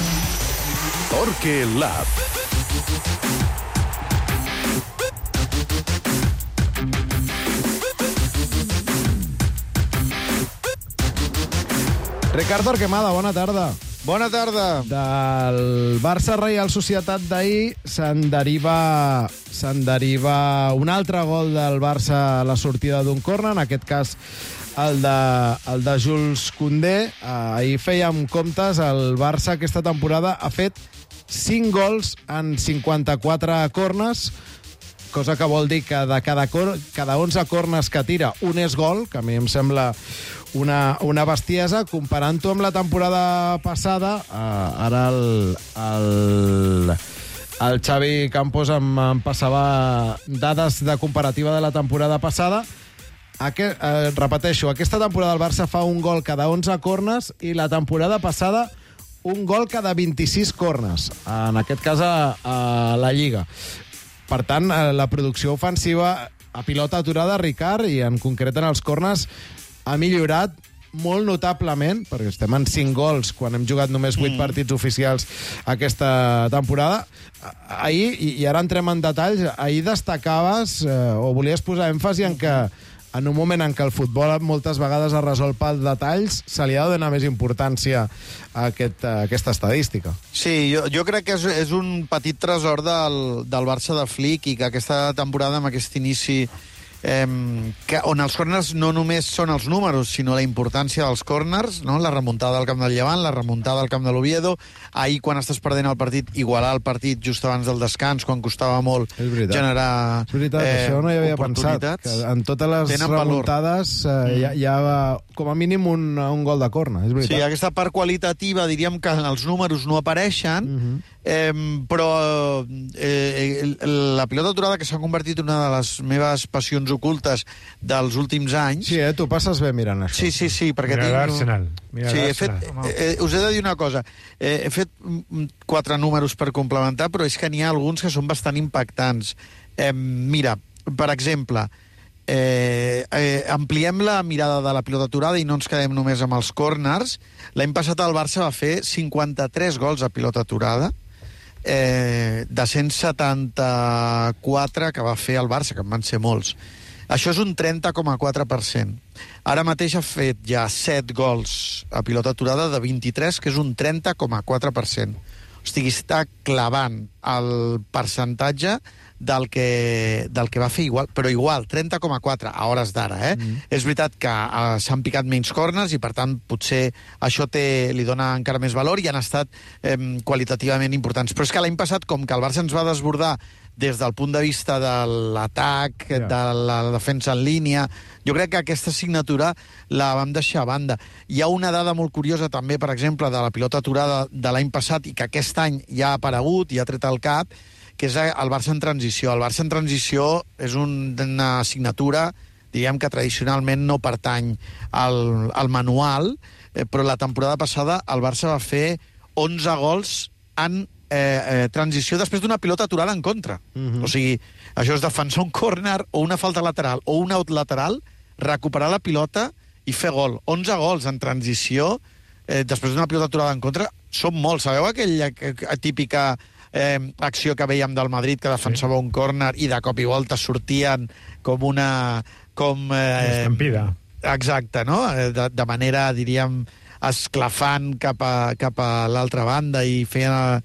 Torque Lab. Ricardo Arquemada, bona tarda. Bona tarda. Del Barça-Reial Societat d'ahir se'n deriva un altre gol del Barça a la sortida d'un córner, en aquest cas el de Jules Koundé. Ahir fèiem comptes, el Barça aquesta temporada ha fet 5 gols en 54 córners, cosa que vol dir que de cada 11 córners que tira, un és gol, que a mi em sembla una bestiesa. Comparant-ho amb la temporada passada, ara el Xavi Campos em passava dades de comparativa de la temporada passada. Repeteixo, aquesta temporada el Barça fa un gol cada 11 córners i la temporada passada un gol cada 26 córners, en aquest cas a la Lliga. Per tant, la producció ofensiva a pilota aturada, Ricard, i en concret en els córners, ha millorat molt notablement, perquè estem en 5 gols quan hem jugat només 8 partits oficials aquesta temporada. Ahir, i ara entrem en detalls, ahir destacaves o volies posar èmfasi en que en un moment en què el futbol moltes vegades es resol per detalls, se li ha de donar més importància a aquesta estadística. Sí, jo crec que és un petit tresor del Barça de Flick, i que aquesta temporada, amb aquest inici on els córners no només són els números, sinó la importància dels córners, no? La remuntada al camp del Llevant, la remuntada al camp de l'Oviedo, ahir quan estàs perdent el partit, igualar el partit just abans del descans, quan costava molt generar és veritat, això no hi havia pensat, que en totes les remuntades hi ha com a mínim un gol de córner, és veritat. Sí, aquesta part qualitativa, diríem que els números no apareixen, però la pilota aturada, que s'ha convertit en una de les meves passions ocultes dels últims anys... Sí, tu passes bé mirant això. Sí, perquè tinc... l'Arsenal. Sí, us he de dir una cosa. He fet 4 números per complementar, però és que n'hi ha alguns que són bastant impactants. Mira, per exemple, ampliem la mirada de la pilota aturada i no ens quedem només amb els córners. L'any passat el Barça va fer 53 gols a pilota aturada, de 174 que va fer el Barça, que en van ser molts. Això és un 30,4%. Ara mateix ha fet ja 7 gols a pilota aturada de 23, que és un 30,4%. O O sigui, està clavant el percentatge del que va fer igual, però igual, 30,4 a hores d'ara, És veritat que s'han picat menys corners i, per tant, potser això li dona encara més valor i han estat qualitativament importants. Però és que l'any passat, com que el Barça ens va desbordar des del punt de vista de l'atac, de la defensa en línia, jo crec que aquesta assignatura la vam deixar a banda. Hi ha una dada molt curiosa també, per exemple, de la pilota aturada de l'any passat i que aquest any ja ha aparegut i ha tret al cap, que és el Barça en transició. El Barça en transició és una assignatura, diríem que tradicionalment no pertany al manual, però la temporada passada el Barça va fer 11 gols en transició després d'una pilota aturada en contra. O sigui, això és defensar un córner o una falta lateral o un out lateral, recuperar la pilota i fer gol. 11 gols en transició després d'una pilota aturada en contra són molts. Sabeu aquella típica acció que veiem del Madrid, que defensava un córner i de cop i volta sortien com una... estampida. Exacte, no? De manera, diríem, esclafant cap a l'altra banda i feien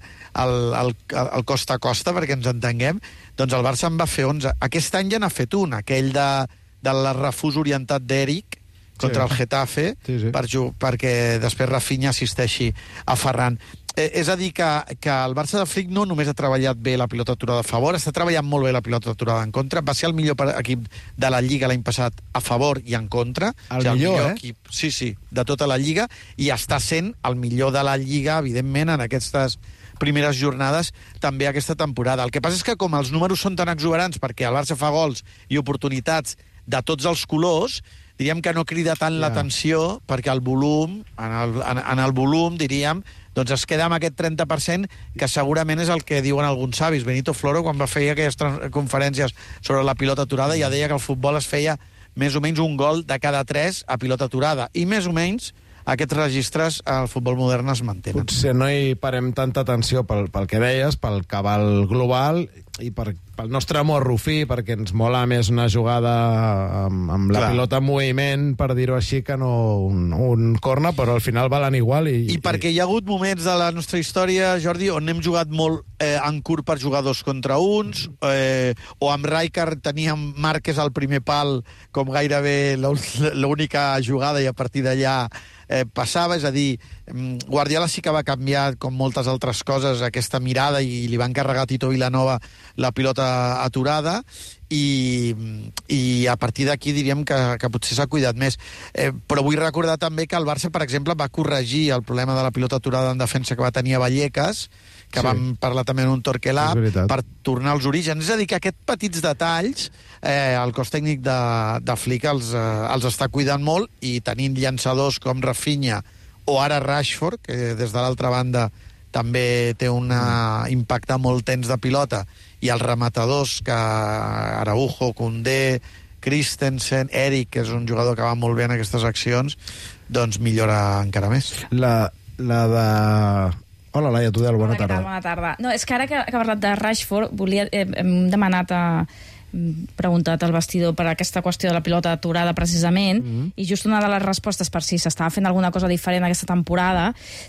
el costa a costa, perquè ens entenguem. Doncs el Barça en va fer 11. Aquest any ja n'ha fet un, aquell del refús orientat d'Eric contra el Getafe, perquè després Rafinha assisteixi a Ferran. És a dir, que el Barça de Flick no només ha treballat bé la pilota aturada a favor, està treballant molt bé la pilota aturada en contra, va ser el millor equip de la Lliga l'any passat a favor i en contra. El millor, equip, sí, de tota la Lliga, i està sent el millor de la Lliga, evidentment, en aquestes primeres jornades, també aquesta temporada. El que passa és que com els números són tan exuberants, perquè el Barça fa gols i oportunitats de tots els colors, diríem que no crida tant l'atenció, perquè el volum, en el volum, diríem, doncs es queda amb aquest 30%, que segurament és el que diuen alguns savis. Benito Floro, quan va fer aquelles conferències sobre la pilota aturada, ja deia que el futbol es feia més o menys un gol de cada 3 a pilota aturada. I més o menys aquests registres al futbol modern es mantenen. Potser no hi parem tanta atenció pel que deies, pel cabal global i pel nostre amor rufí, perquè ens mola més una jugada amb la pilota en moviment, per dir-ho així, que no un corner, però al final valen igual. I perquè hi ha hagut moments de la nostra història, Jordi, on hem jugat molt en curt per jugar 2 contra 1, o amb Rijkaard teníem Márquez al primer pal com gairebé l'única jugada i a partir d'allà passava, és a dir, Guardiola sí que va canviar, com moltes altres coses, aquesta mirada i li va encarregar a Tito Vilanova la pilota aturada i a partir d'aquí diríem que potser s'ha cuidat més. Però vull recordar també que el Barça, per exemple, va corregir el problema de la pilota aturada en defensa que va tenir a Vallecas, que vam parlar també en un Torque Lab, per tornar als orígens. És a dir, que aquests petits detalls el cos tècnic de Flick els està cuidant molt, i tenint llançadors com Rafinha o ara Rashford, que des de l'altra banda també té un impacte molt tens de pilota, i els rematadors, que Araujo, Koundé, Christensen, Eric, que és un jugador que va molt bé en aquestes accions, doncs millora encara més. La de... Hola, Laia Tudel, bona tarda. Bona tarda. No, és que ara que ha parlat de Rashford, hem demanat preguntat al vestidor per aquesta qüestió de la pilota aturada precisament, i just una de les respostes per si s'estava fent alguna cosa diferent aquesta temporada,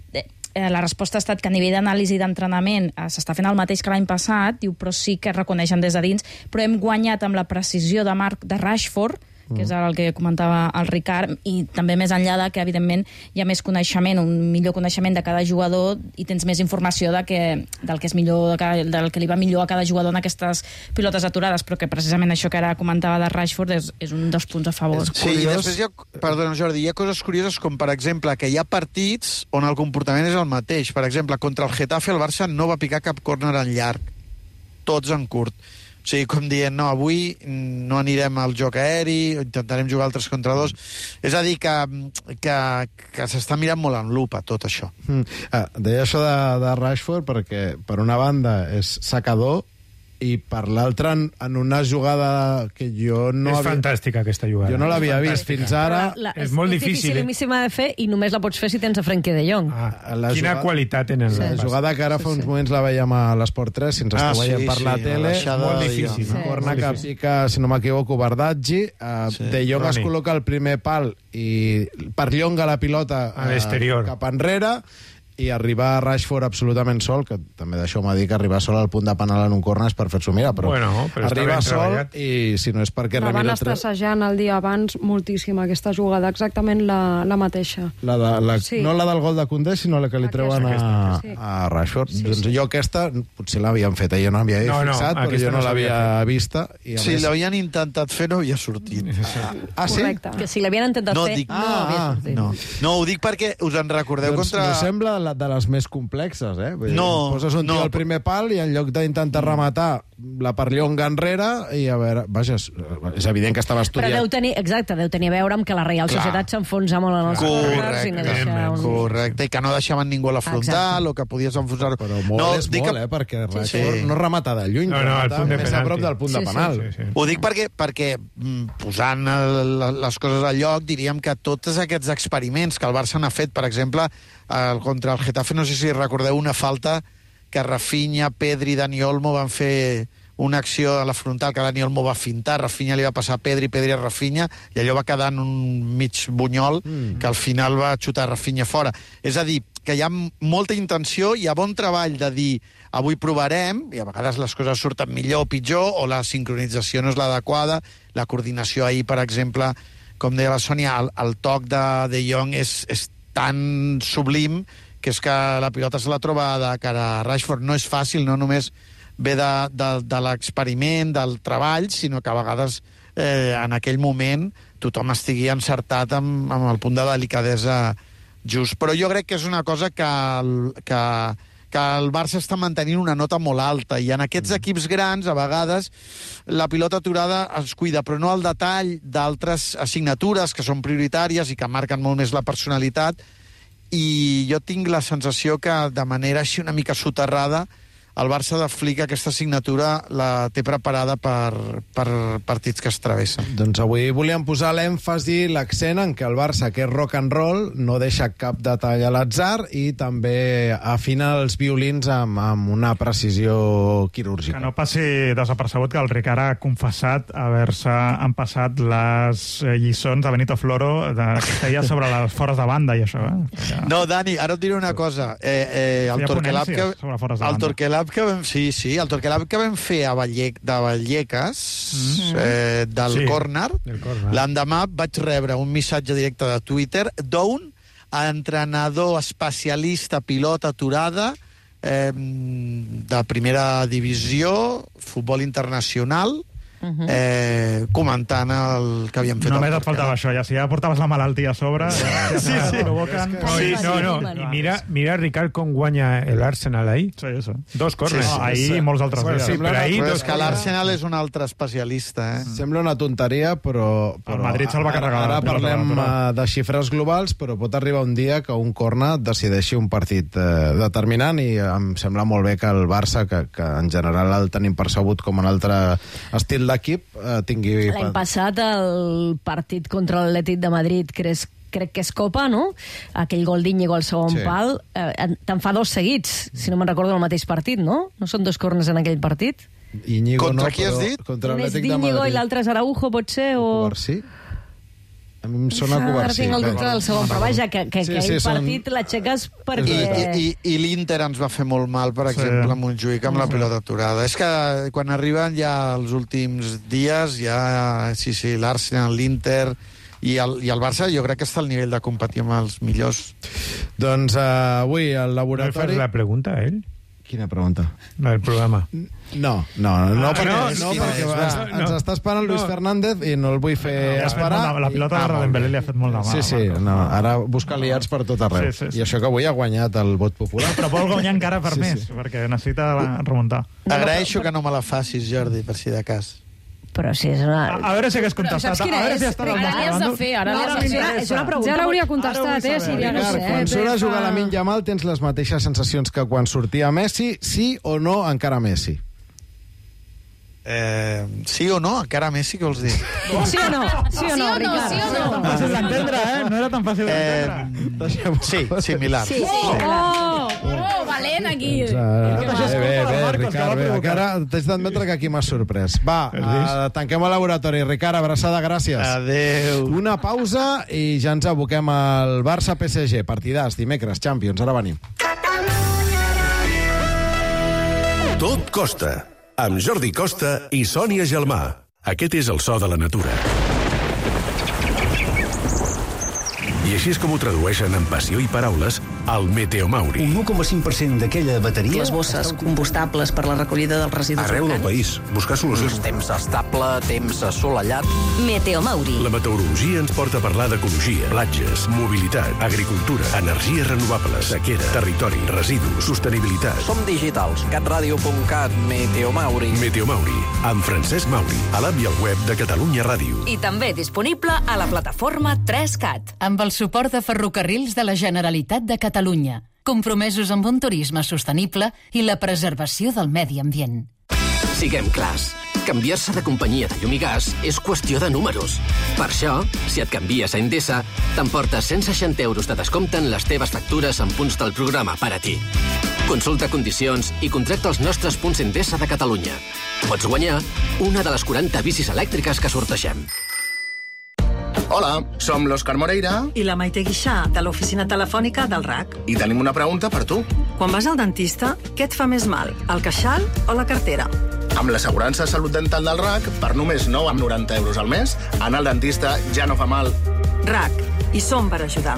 la resposta ha estat que a nivell d'anàlisi d'entrenament s'està fent el mateix que l'any passat, diu, però sí que reconeixen des de dins, però hem guanyat amb la precisió de marc de Rashford, que és el que comentava el Ricard, i també més enllà de que, evidentment, hi ha més coneixement, un millor coneixement de cada jugador, i tens més informació del que és millor, del que li va millor a cada jugador en aquestes pilotes aturades, però que precisament això que ara comentava de Rashford és un dels punts a favor. Sí, i després perdona, Jordi, hi ha coses curioses com, per exemple, que hi ha partits on el comportament és el mateix. Per exemple, contra el Getafe el Barça no va picar cap córner en llarg, tots en curt. O sigui, com dient, no, avui no anirem al joc aeri, intentarem jugar al 3 contra 2. És a dir, que s'està mirant molt en lupa tot això. Deia això de Rashford perquè, per una banda, és sacador, i per l'altra, en una jugada que jo no... És fantàstica, aquesta jugada. Jo no l'havia vist fins ara. És molt difícil. És dificilíssima de fer i només la pots fer si tens a Frenkie de Jong. Quina qualitat tenen. La jugada que ara fa uns moments la veiem a l'Esport 3, si ens esteu veient per la tele. Molt difícil. Corna que pica, si no m'equivoco, Bardaggi. De Jong es col·loca al primer pal i perllonga la pilota a l'exterior cap enrere, i arribar a Rashford absolutament sol, que també d'això m'ha dit que arribar sol al punt de penal en un córner és per fer-s'ho mirar, però, però arriba sol i si no és perquè la van estar assajant el dia abans moltíssim, aquesta jugada, exactament la mateixa. No la del gol de Koundé, sinó la que li treuen a Rashford. Doncs jo aquesta, potser l'havien fet, jo no m'havia fixat, però jo no l'havia vista. Si l'havien intentat fer, no havia sortit. Sí? Que si l'havien intentat fer, no havia sortit. No, ho dic perquè us en recordeu contra... No sembla de les més complexes, eh? No. Poses un tio al primer pal i en lloc d'intentar rematar la perllonga enrere i a veure... Vaja, és evident que estava estudiant. Però deu tenir a veure amb que la Reial Societat s'enfonsa molt en els corners i no deixa Correcte, i que no deixaven ningú a la frontal o que podies enfonsar... Però molt és molt, perquè Rashford no remata de lluny, remata més a prop del punt de penal. Ho dic perquè posant les coses al lloc, diríem que tots aquests experiments que el Barça n'ha fet, per exemple, contra el Getafe, no sé si recordeu una falta que Rafinha, Pedri i Dani Olmo van fer una acció a la frontal que Dani Olmo va fintar, Rafinha li va passar a Pedri a Rafinha, i allò va quedar en un mig bunyol que al final va xutar Rafinha fora. És a dir, que hi ha molta intenció, hi ha bon treball de dir avui provarem, i a vegades les coses surten millor o pitjor, o la sincronització no és l'adequada, la coordinació ahir, per exemple, com deia la Sònia, el toc de Jong és tan sublim que és que la pilota se la troba de cara a Rashford. No és fàcil, no només ve de l'experiment, del treball, sinó que a vegades en aquell moment tothom estigui encertat amb el punt de delicadesa just. Però jo crec que és una cosa que el Barça està mantenint una nota molt alta, i en aquests equips grans, a vegades, la pilota aturada es cuida, però no el detall d'altres assignatures que són prioritàries i que marquen molt més la personalitat, i jo tinc la sensació que, de manera així una mica soterrada, el Barça de Flick aquesta assignatura la té preparada per partits que es travessen. Doncs avui volíem posar l'èmfasi, l'accent en que el Barça, que és rock and roll, no deixa cap detall a l'atzar i també afina els violins amb una precisió quirúrgica. Que no passi desapercebut que el Ricard ha confessat haver-se empassat les lliçons de Benito Floro que feia sobre les fores de banda i això. No, Dani, ara et diré una cosa. El Torquelab que vam fer a de Vallecas, del córner, l'endemà vaig rebre un missatge directe de Twitter d'un entrenador especialista pilota aturada de primera divisió, futbol internacional, comentant el que havíem fet. Només et faltava això, ja. Si ja portaves la malaltia a sobre... Sí. I mira, Ricard, com guanya l'Arsenal ahir. Sí, això. 2 corners. Ahir i molts altres dies. Però és que l'Arsenal és un altre especialista, Sembla una tonteria, però... El Madrid se'l va carregar. Ara parlem de xifres globals, però pot arribar un dia que un corner decideixi un partit determinant, i em sembla molt bé que el Barça, que en general el tenim percebut com un altre estil d'equip, tingui... L'any passat el partit contra l'Atlètic de Madrid, crec que és Copa, no? Aquell gol d'Íñigo al segon pal, te'n fa 2 seguits, si no me'n recordo, el mateix partit, no? No són 2 corners en aquell partit? Contra qui has dit? Contra l'Atlètic de Madrid. I l'altre és Araujo, pot ser, o... Covarsí? A mi em sona Covarsí. Tinc el dubte del segon, però vaja, que aquell partit l'aixeques perquè... I l'Inter ens va fer molt mal, per exemple, a Montjuïc, amb la pilota aturada. És que quan arriben ja els últims dies, l'Arsenal, l'Inter i el Barça, jo crec que està al nivell de competir amb els millors. Doncs avui al laboratori... No li fas la pregunta a ell? Quina pregunta? La del programa. No, perquè ens està esperant Luis Fernández i no el vull fer esperar. La pilota de Dembélé li ha fet molt de mal. Sí, ara busca aliats per tot arreu. I això que avui ha guanyat el vot popular. Però vol guanyar encara per més, perquè necessita remuntar. Agraeixo que no me la facis, Jordi, per si de cas. Però si és una... A veure si hagués contestat. Saps quina és? Ara l'has de fer. És una pregunta. Ja l'hauria contestat, si li hagués fet. Quan surt a jugar a Lamine Yamal tens les mateixes sensacions que quan sortia Messi, sí o no encara Messi? Sí o no? Encara Messi, què vols dir? Sí o no, Ricard? Sí o no? No era tan fàcil d'entendre, No era tan fàcil d'entendre. Sí, similar. Valent aquí. Bé, Ricard, ara t'haig d'admetre que aquí m'has sorprès. Va, tanquem el laboratori. Ricard, abraçada, gràcies. Adéu. Una pausa i ja ens aboquem al Barça-PSG. Partidàs, dimecres, Champions. Ara venim. Tot costa, amb Jordi Costa i Sònia Gelmà. Aquest és el so de la natura. I així és com ho tradueixen en passió i paraules al Meteomauri. Un 1,5% d'aquella bateria... Les bosses combustables per la recollida dels residus arreu del país. Buscar solucions. Temps estable, temps assolellat... Meteomauri. La meteorologia ens porta a parlar d'ecologia, platges, mobilitat, agricultura, energies renovables, sequera, territori, residus, sostenibilitat. Som digitals. catradio.cat, Meteomauri. Meteomauri, amb Francesc Mauri, a l'app i al web de Catalunya Ràdio. I també disponible a la plataforma 3CAT, amb el suport de Ferrocarrils de la Generalitat de Catalunya, compromesos amb un turisme sostenible i la preservació del medi ambient. Siguem clars, canviar-se de companyia de llum i gas és qüestió de números. Per això, si et canvies a Endesa, t'emportes 160 euros de descompte en les teves factures en punts del programa per a ti. Consulta condicions i contracta els nostres punts Endesa de Catalunya. Pots guanyar una de les 40 bicis elèctriques que sortegem. Hola, som l'Òscar Moreira i la Maite Guixà, de l'oficina telefònica del RAC. i tenim una pregunta per tu. Quan vas al dentista, què et fa més mal, el queixal o la cartera? Amb l'assegurança de salut dental del RAC, per només 9,90 euros al mes, anar al dentista ja no fa mal. RAC, hi som per ajudar.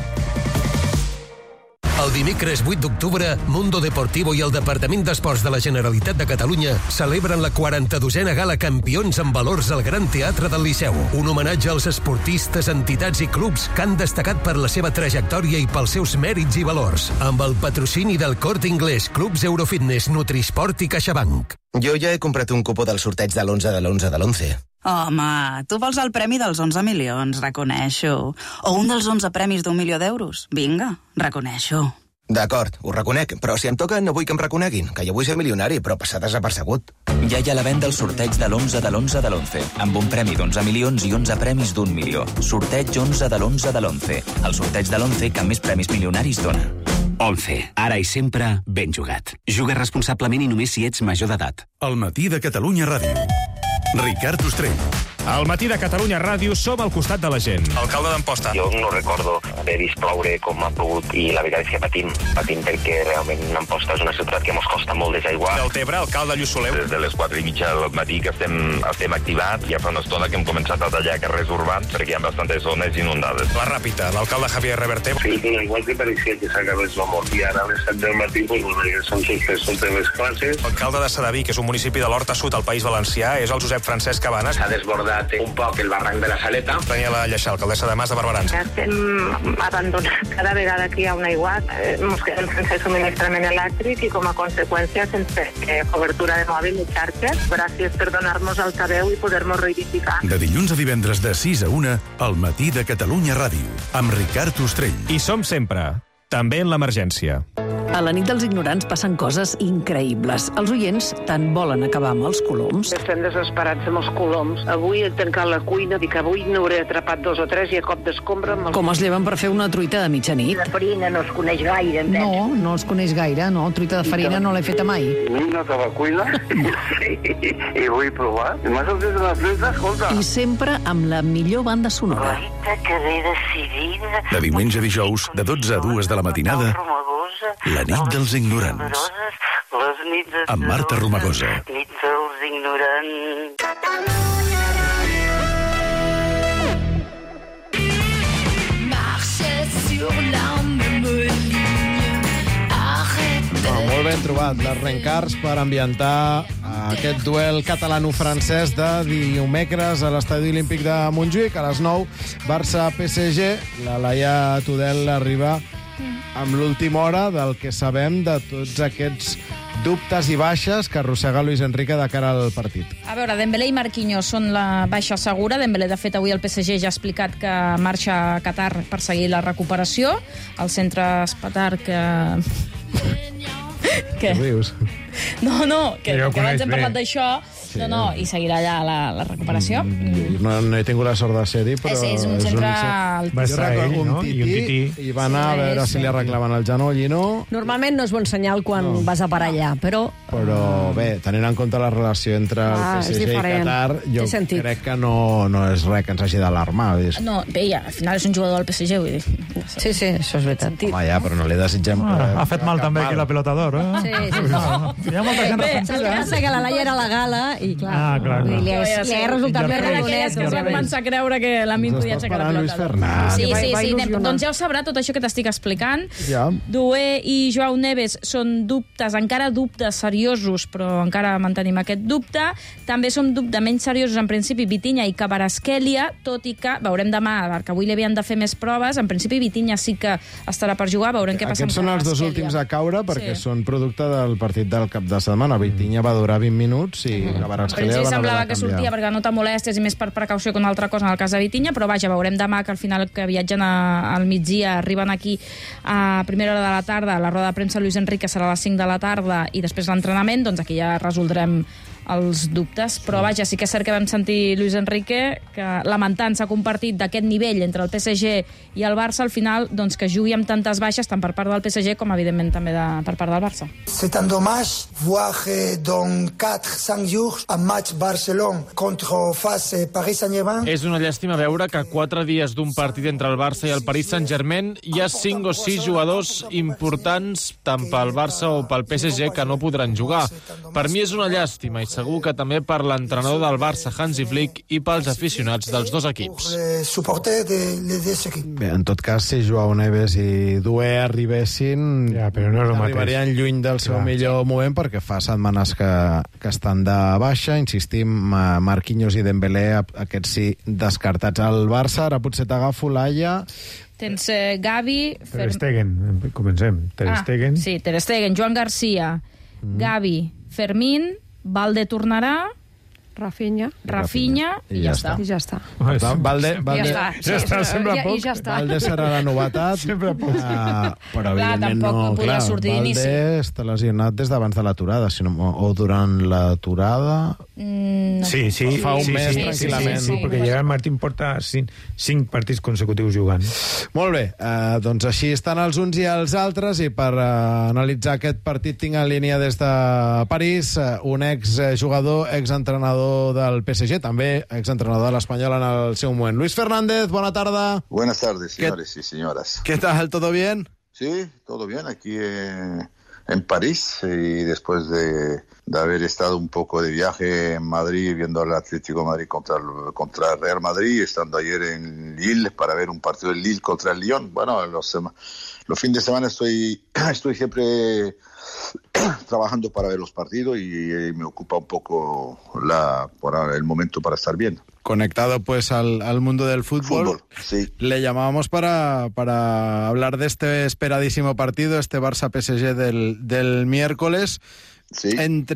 El dimecres 8 d'octubre, Mundo Deportivo i el Departament d'Esports de la Generalitat de Catalunya celebren la 42a Gala Campions en Valors al Gran Teatre del Liceu. Un homenatge als esportistes, entitats i clubs que han destacat per la seva trajectòria i pels seus mèrits i valors. Amb el patrocini del Corte Inglés, Clubs Eurofitness, Nutrisport i CaixaBank. Jo ja he comprat un cupó del sorteig de l'11 de l'11 de l'11. Home, tu vols el premi dels 11 milions, reconeixo. O un dels 11 premis d'1 milió d'euros. Vinga, reconeixo. D'acord, ho reconec, però si em toca no vull que em reconeguin, que jo vull ser milionari, però passar desapercebut. Ja hi ha la venda el sorteig de l'11 de l'11 de l'11, amb un premi d'11 milions i 11 premis d'1 milió. Sorteig 11 de l'11 de l'11, el sorteig de l'11 que més premis milionaris dona. 11. Ara i sempre, ben jugat. Juga responsablement i només si ets major d'edat. El matí de Catalunya Ràdio. Ricard Ostrell. Al matí de Catalunya Ràdio som al costat de la gent. Alcalde d'Amposta. Jo no recordo haver vist ploure com ha plogut i la veritat és que patim perquè realment Amposta és una ciutat que ens costa molt desaiguar. Deltebre, alcalde Lluís Soler. Des de les 4:30 del matí que estem activats, ja fa una estona que hem començat a tallar carrers urbans perquè hi ha bastantes zones inundades. La Ràpita, l'alcalde Javier Reverter. Sí, igual que pareixia que s'acabés l'amor i ara a les 7 del matí s'han suspès totes les classes. L'alcalde de Sedaví, que és un municipi de l'Horta Sud al País Valencià, és el Josep Francesc Cabanes. S'ha desbordat un poc el barranc de la Saleta. Daniela Lleixà, alcaldessa de Mas de Barberans. Estem abandonats. Cada vegada que hi ha un aiguat ens quedem sense subministrament elèctric i com a conseqüència sense cobertura de mòbil i xarxes. Gràcies per donar-nos altaveu i poder-nos reivindicar. De dilluns a divendres de 6 a 1, al matí de Catalunya Ràdio, amb Ricard Ostrell. I som sempre, també en l'emergència. A la nit dels ignorants passen coses increïbles. Els oients tant volen acabar amb els coloms. Estem desesperats amb els coloms. Avui he tancat la cuina, dic avui n'hauré atrapat 2 o 3 i a cop d'escombra... Com es lleven per fer una truita de mitjanit. La farina no es coneix gaire, No els coneix gaire, no. Truita de farina no l'he feta mai. Vinc a la cuina i vull provar. I m'ha sortit una fruita, escolta. I sempre amb la millor banda sonora. Que ve decidida. De diumenge a dijous, de 12 a 2 de la matinada, La nit dels ignorants. Amb Marta Romagosa. Nit dels ignorants. Molt ben trobat, les Rencards per ambientar aquest duel catalano-francès de dimecres a l'Estadi Olímpic de Montjuïc. A les 9, Barça-PSG. La Laia Tudel arriba amb l'última hora del que sabem de tots aquests dubtes i baixes que arrossega Luis Enrique de cara al partit. A veure, Dembélé i Marquinhos són la baixa segura. Dembélé, de fet, avui el PSG ja ha explicat que marxa a Qatar per seguir la recuperació. El centre espatar que... Què rius? No, que abans hem parlat d'això. Sí. No, i seguirà allà la recuperació. No he tingut la sort de ser-hi, però... És un centre... Va estar ell, no? I un tití. I va anar a veure si li arreglaven el genoll i no... Normalment no és bon senyal quan vas a parar allà, però... Però bé, tenint en compte la relació entre el PSG i Qatar, jo crec que no és res que ens hagi d'alarmar. No, bé, al final és un jugador del PSG, vull dir. Sí, això és veritat. Home, ja, però no li desitgem... Ha fet mal també aquí la pelota d'or, eh? Sí. Hi ha molta gent defensiva. El que passa que la Laia era a la gala i, clar, li ha resultat més rodonet. Que es va començar a creure que l'Amin podia aixecar la pelota. Sí, doncs ja ho sabrà, tot això que t'estic explicant. Doué i Joao Neves són dubtes, encara dubtes seriosos, però encara mantenim aquest dubte. També són dubtes menys seriosos, en principi, Vitinha i Kvaratskhelia, tot i que veurem demà, perquè avui li havien de fer més proves. En principi, Vitinha sí que estarà per jugar, veurem què passa amb Kvaratskhelia. Aquests són els dos últims a caure, perquè són producte del partit del cap de setmana. Vitinha va durar 20 minuts i Kvaratskhelia van haver de canviar. Semblava que sortia perquè no te molestes i més per precaució que una altra cosa en el cas de Vitinha, però vaja, veurem demà que al final que viatgen al migdia, arriben aquí a primera hora de la tarda, la roda de premsa Luis Enrique serà a les 5 de la tarda i després l'entrenament, doncs aquí ja resoldrem els dubtes, però vaja, sí que és cert que vam sentir Luis Enrique que lamentant s'ha compartit d'aquest nivell entre el PSG i el Barça, al final doncs que jugui amb tantes baixes tant per part del PSG com evidentment també per part del Barça. C'est un dommage voir dans 4-5 jours un match Barcelone contre face Paris Saint-Germain. És una llàstima veure que 4 dies d'un partit entre el Barça i el Paris Saint-Germain hi ha 5 o 6 jugadors importants tant pel Barça o pel PSG que no podran jugar. Per mi és una llàstima i segur que també per l'entrenador del Barça, Hansi Flick, i pels aficionats dels dos equips. Bé, en tot cas, si Joao Neves i Doué arribessin, arribarien lluny del seu millor moment, perquè fa setmanes que estan de baixa. Insistim, Marquinhos i Dembélé, aquests sí, descartats al Barça. Ara potser t'agafo, Laia. Tens Gavi... Ter Stegen, comencem. Ter Stegen. Sí, Ter Stegen, Joan Garcia, Gavi, Fermín, Valde tornarà, Rafinha i ja està. I ja està. Valde sembla poc. I ja està. Valde serà la novetat. Sempre poc. Però evidentment no, clar, Valde està lesionat des d'abans de l'aturada, o durant l'aturada... Sí. Fa un mes, tranquil·lament. Sí, perquè Gerard Martín porta 5 partits consecutius jugant. Molt bé, doncs així estan els uns i els altres, i per analitzar aquest partit tinc en línia des de París un exjugador, exentrenador del PSG, també exentrenador de l'Espanyol en el seu moment. Luis Fernández, bona tarda. Buenas tardes, señores y señoras. ¿Qué tal? ¿Todo bien? Sí, todo bien. Aquí en París, y después de haber estado un poco de viaje en Madrid, viendo al Atlético de Madrid contra Real Madrid, estando ayer en Lille para ver un partido del Lille contra el Lyon. Bueno, los fines de semana estoy siempre trabajando para ver los partidos y me ocupa un poco el momento para estar bien. Conectado pues al mundo del fútbol. Sí. Le llamábamos para hablar de este esperadísimo partido, este Barça-PSG del miércoles. Sí.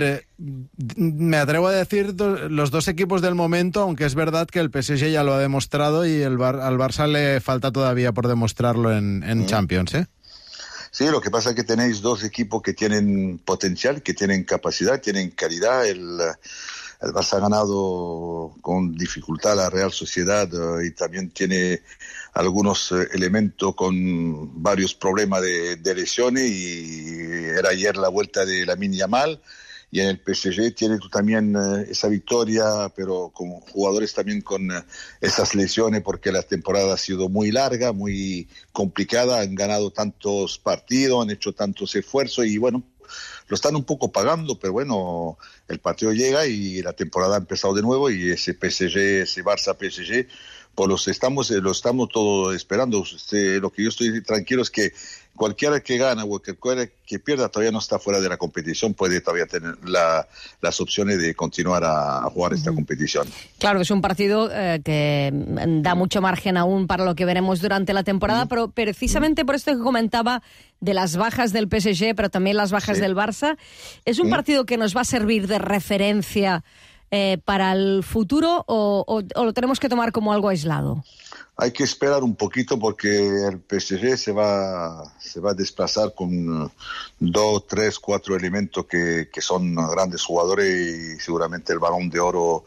Me atrevo a decir, los dos equipos del momento, aunque es verdad que el PSG ya lo ha demostrado y al Barça le falta todavía por demostrarlo en Champions, ¿eh? Sí, lo que pasa es que tenéis dos equipos que tienen potencial, que tienen capacidad, tienen calidad. El Barça ha ganado con dificultad a la Real Sociedad y también tiene algunos elementos con varios problemas de lesiones, y era ayer la vuelta de Lamine Yamal. Y en el PSG tiene tú también esa victoria, pero con jugadores también con esas lesiones, porque la temporada ha sido muy larga, muy complicada, han ganado tantos partidos, han hecho tantos esfuerzos y bueno, lo están un poco pagando, pero bueno, el partido llega y la temporada ha empezado de nuevo, y ese PSG, ese Barça-PSG, pues lo estamos todos esperando. Lo que yo estoy tranquilo es que cualquiera que gana o cualquiera que pierda todavía no está fuera de la competición, puede todavía tener las opciones de continuar a jugar esta competición. Claro, es un partido que da mucho margen aún para lo que veremos durante la temporada, pero precisamente por esto que comentaba de las bajas del PSG, pero también las bajas del Barça, ¿es un partido que nos va a servir de referencia para el futuro o lo tenemos que tomar como algo aislado? hay que esperar un poquito porque el PSG se va a desplazar con 2, 3, 4 elementos que son grandes jugadores y seguramente el Balón de Oro,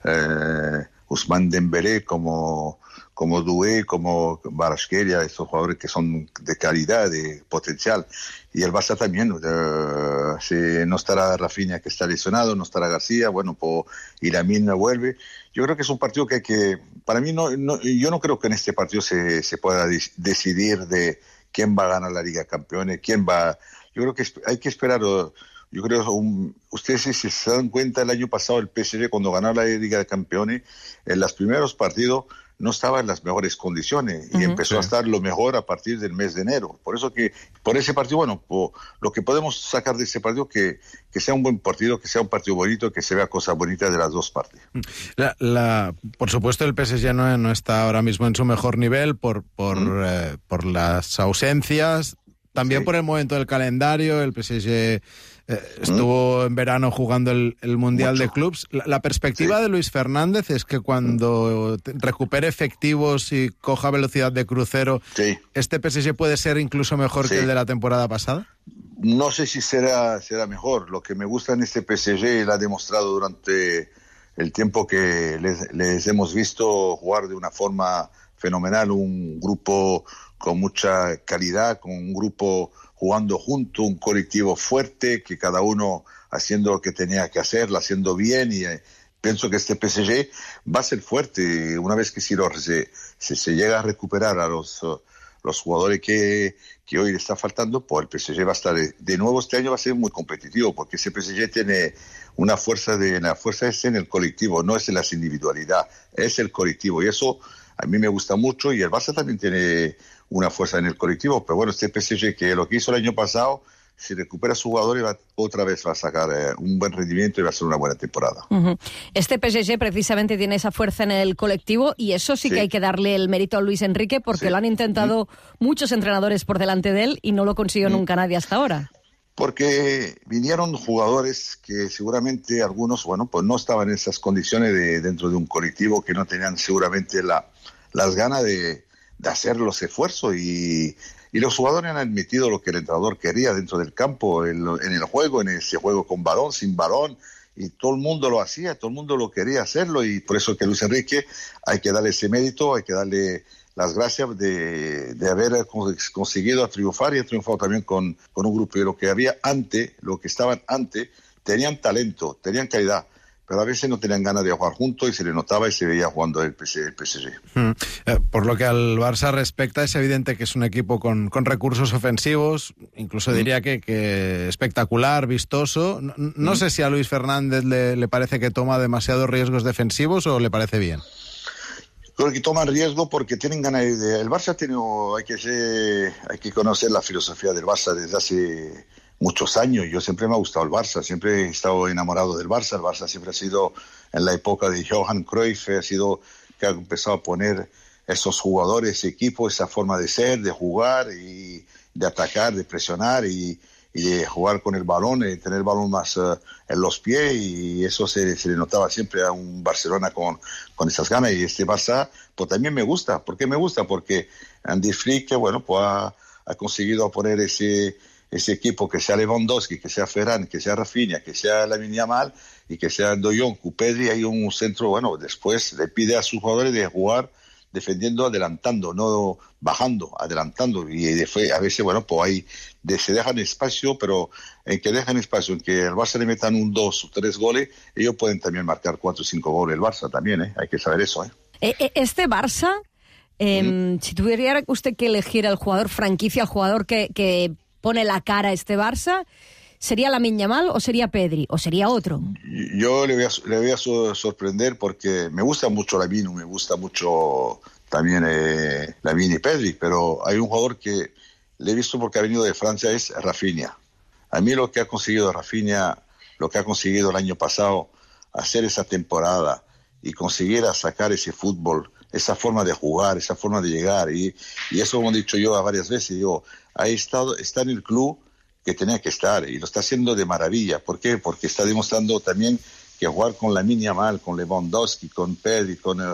Ousmane Dembélé, como Doué, como Kvaratskhelia, esos jugadores que son de calidad, de potencial. Y el Barça también, si no estará Rafinha, que está lesionado, no estará García, y Lamine vuelve. Yo creo que es un partido para mí yo no creo que en este partido se pueda decidir de quién va a ganar la Liga de Campeones, yo creo que hay que esperar. Yo creo, ustedes si se dan cuenta, el año pasado el PSG cuando ganó la Liga de Campeones, en los primeros partidos no estaba en las mejores condiciones y empezó a estar lo mejor a partir del mes de enero. Por ese partido, lo que podemos sacar de ese partido que sea un buen partido, que sea un partido bonito, que se vea cosas bonitas de las dos partes. Por supuesto, el PSG no está ahora mismo en su mejor nivel por las ausencias, también por el momento del calendario. El PSG estuvo en verano jugando el Mundial de Clubs. La perspectiva de Luis Fernández es que cuando recupere efectivos y coja velocidad de crucero, ¿este PSG puede ser incluso mejor que el de la temporada pasada? No sé si será mejor. Lo que me gusta en este PSG, lo ha demostrado durante el tiempo que les hemos visto jugar de una forma fenomenal, un grupo con mucha calidad, con un grupo jugando junto, un colectivo fuerte, que cada uno haciendo lo que tenía que hacer, haciendo bien, y pienso que este PSG va a ser fuerte. Una vez que se llega a recuperar a los jugadores que hoy le está faltando, pues el PSG va a estar, de nuevo este año va a ser muy competitivo, porque ese PSG tiene una fuerza, la fuerza es en el colectivo, no es en las individualidades, es el colectivo, y eso a mí me gusta mucho, y el Barça también tiene una fuerza en el colectivo, pero bueno, este PSG que lo que hizo el año pasado, si recupera a su jugador, otra vez va a sacar un buen rendimiento y va a ser una buena temporada. Este PSG precisamente tiene esa fuerza en el colectivo, y eso sí que hay que darle el mérito a Luis Enrique, porque lo han intentado muchos entrenadores por delante de él y no lo consiguió nunca nadie hasta ahora. Porque vinieron jugadores que seguramente algunos, pues no estaban en esas condiciones dentro de un colectivo, que no tenían seguramente las ganas de hacer los esfuerzos, y los jugadores han admitido lo que el entrenador quería dentro del campo, en el juego, en ese juego con balón, sin balón, y todo el mundo lo hacía, todo el mundo lo quería hacerlo, y por eso que Luis Enrique hay que darle ese mérito, hay que darle las gracias de haber conseguido triunfar, y ha triunfado también con un grupo. Y lo que estaban antes, tenían talento, tenían calidad, pero a veces no tenían ganas de jugar juntos, y se le notaba y se veía jugando el PSG. Por lo que al Barça respecta, es evidente que es un equipo con recursos ofensivos, incluso diría que espectacular, vistoso. No sé si a Luis Fernández le parece que toma demasiados riesgos defensivos o le parece bien. Creo que toman riesgo porque tienen ganas de... El Barça hay que conocer la filosofía del Barça desde hace muchos años. Yo siempre me ha gustado el Barça, siempre he estado enamorado del Barça. El Barça siempre ha sido, en la época de Johan Cruyff, ha sido que ha empezado a poner esos jugadores, ese equipo, esa forma de ser, de jugar y de atacar, de presionar y de jugar con el balón, tener el balón más en los pies, y eso se le notaba siempre a un Barcelona con esas ganas. Y este Barça pues también me gusta. ¿Por qué me gusta? Porque Andy Flick, pues ha conseguido poner ese equipo, que sea Lewandowski, que sea Ferran, que sea Rafinha, que sea Lamine Yamal y que sea De Jong, Pedri. Hay un centro, después le pide a sus jugadores de jugar defendiendo, adelantando, no bajando, adelantando, y a veces, pues se dejan espacio, pero en que dejan espacio, en que el Barça le metan 2 o 3 goles, ellos pueden también marcar 4 o 5 goles el Barça también, hay que saber eso. Este Barça, si tuviera usted que elegir al jugador franquicia, al jugador que pone la cara a este Barça, ¿sería Lamine Yamal o sería Pedri o sería otro? Yo le voy a sorprender, porque me gusta mucho Lamine, me gusta mucho también Lamine y Pedri, pero hay un jugador que le he visto porque ha venido de Francia, es Rafinha. A mí lo que ha conseguido Rafinha, lo que ha conseguido el año pasado, hacer esa temporada y conseguir sacar ese fútbol, esa forma de jugar, esa forma de llegar, y eso, como he dicho yo varias veces, está en el club que tenía que estar, y lo está haciendo de maravilla. ¿Por qué? Porque está demostrando también que jugar con Lamine Yamal, con Lewandowski, con Pedri, con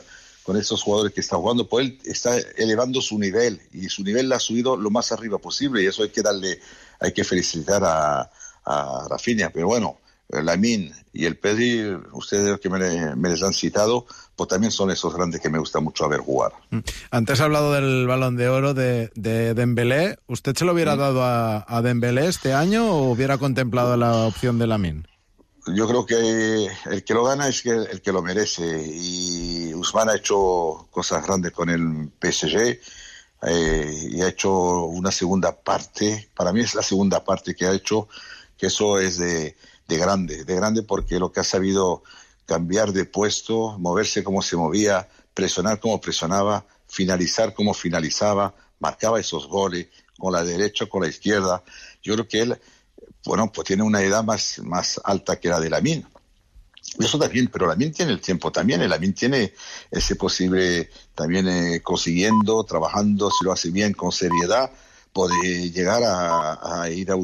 con estos jugadores que está jugando, pues él está elevando su nivel, y su nivel lo ha subido lo más arriba posible, y eso hay que felicitar a Rafinha. Pero bueno, Lamine y el Pedri, ustedes que me les han citado, pues también son esos grandes que me gusta mucho ver jugar. Antes ha hablado del Balón de Oro de Dembélé. ¿Usted se lo hubiera dado a Dembélé este año o hubiera contemplado la opción de Lamine? Yo creo que el que lo gana es el que lo merece, y Ousmane ha hecho cosas grandes con el PSG, y ha hecho una segunda parte, para mí es la segunda parte que ha hecho, que eso es de grande, porque lo que ha sabido cambiar de puesto, moverse como se movía, presionar como presionaba, finalizar como finalizaba, marcaba esos goles con la derecha, con la izquierda. Yo creo que él, bueno, pues tiene una edad más alta que la de Lamine. Eso también, pero Lamine tiene el tiempo también, el Lamine tiene ese posible también consiguiendo, trabajando, si lo hace bien, con seriedad, puede llegar a ir a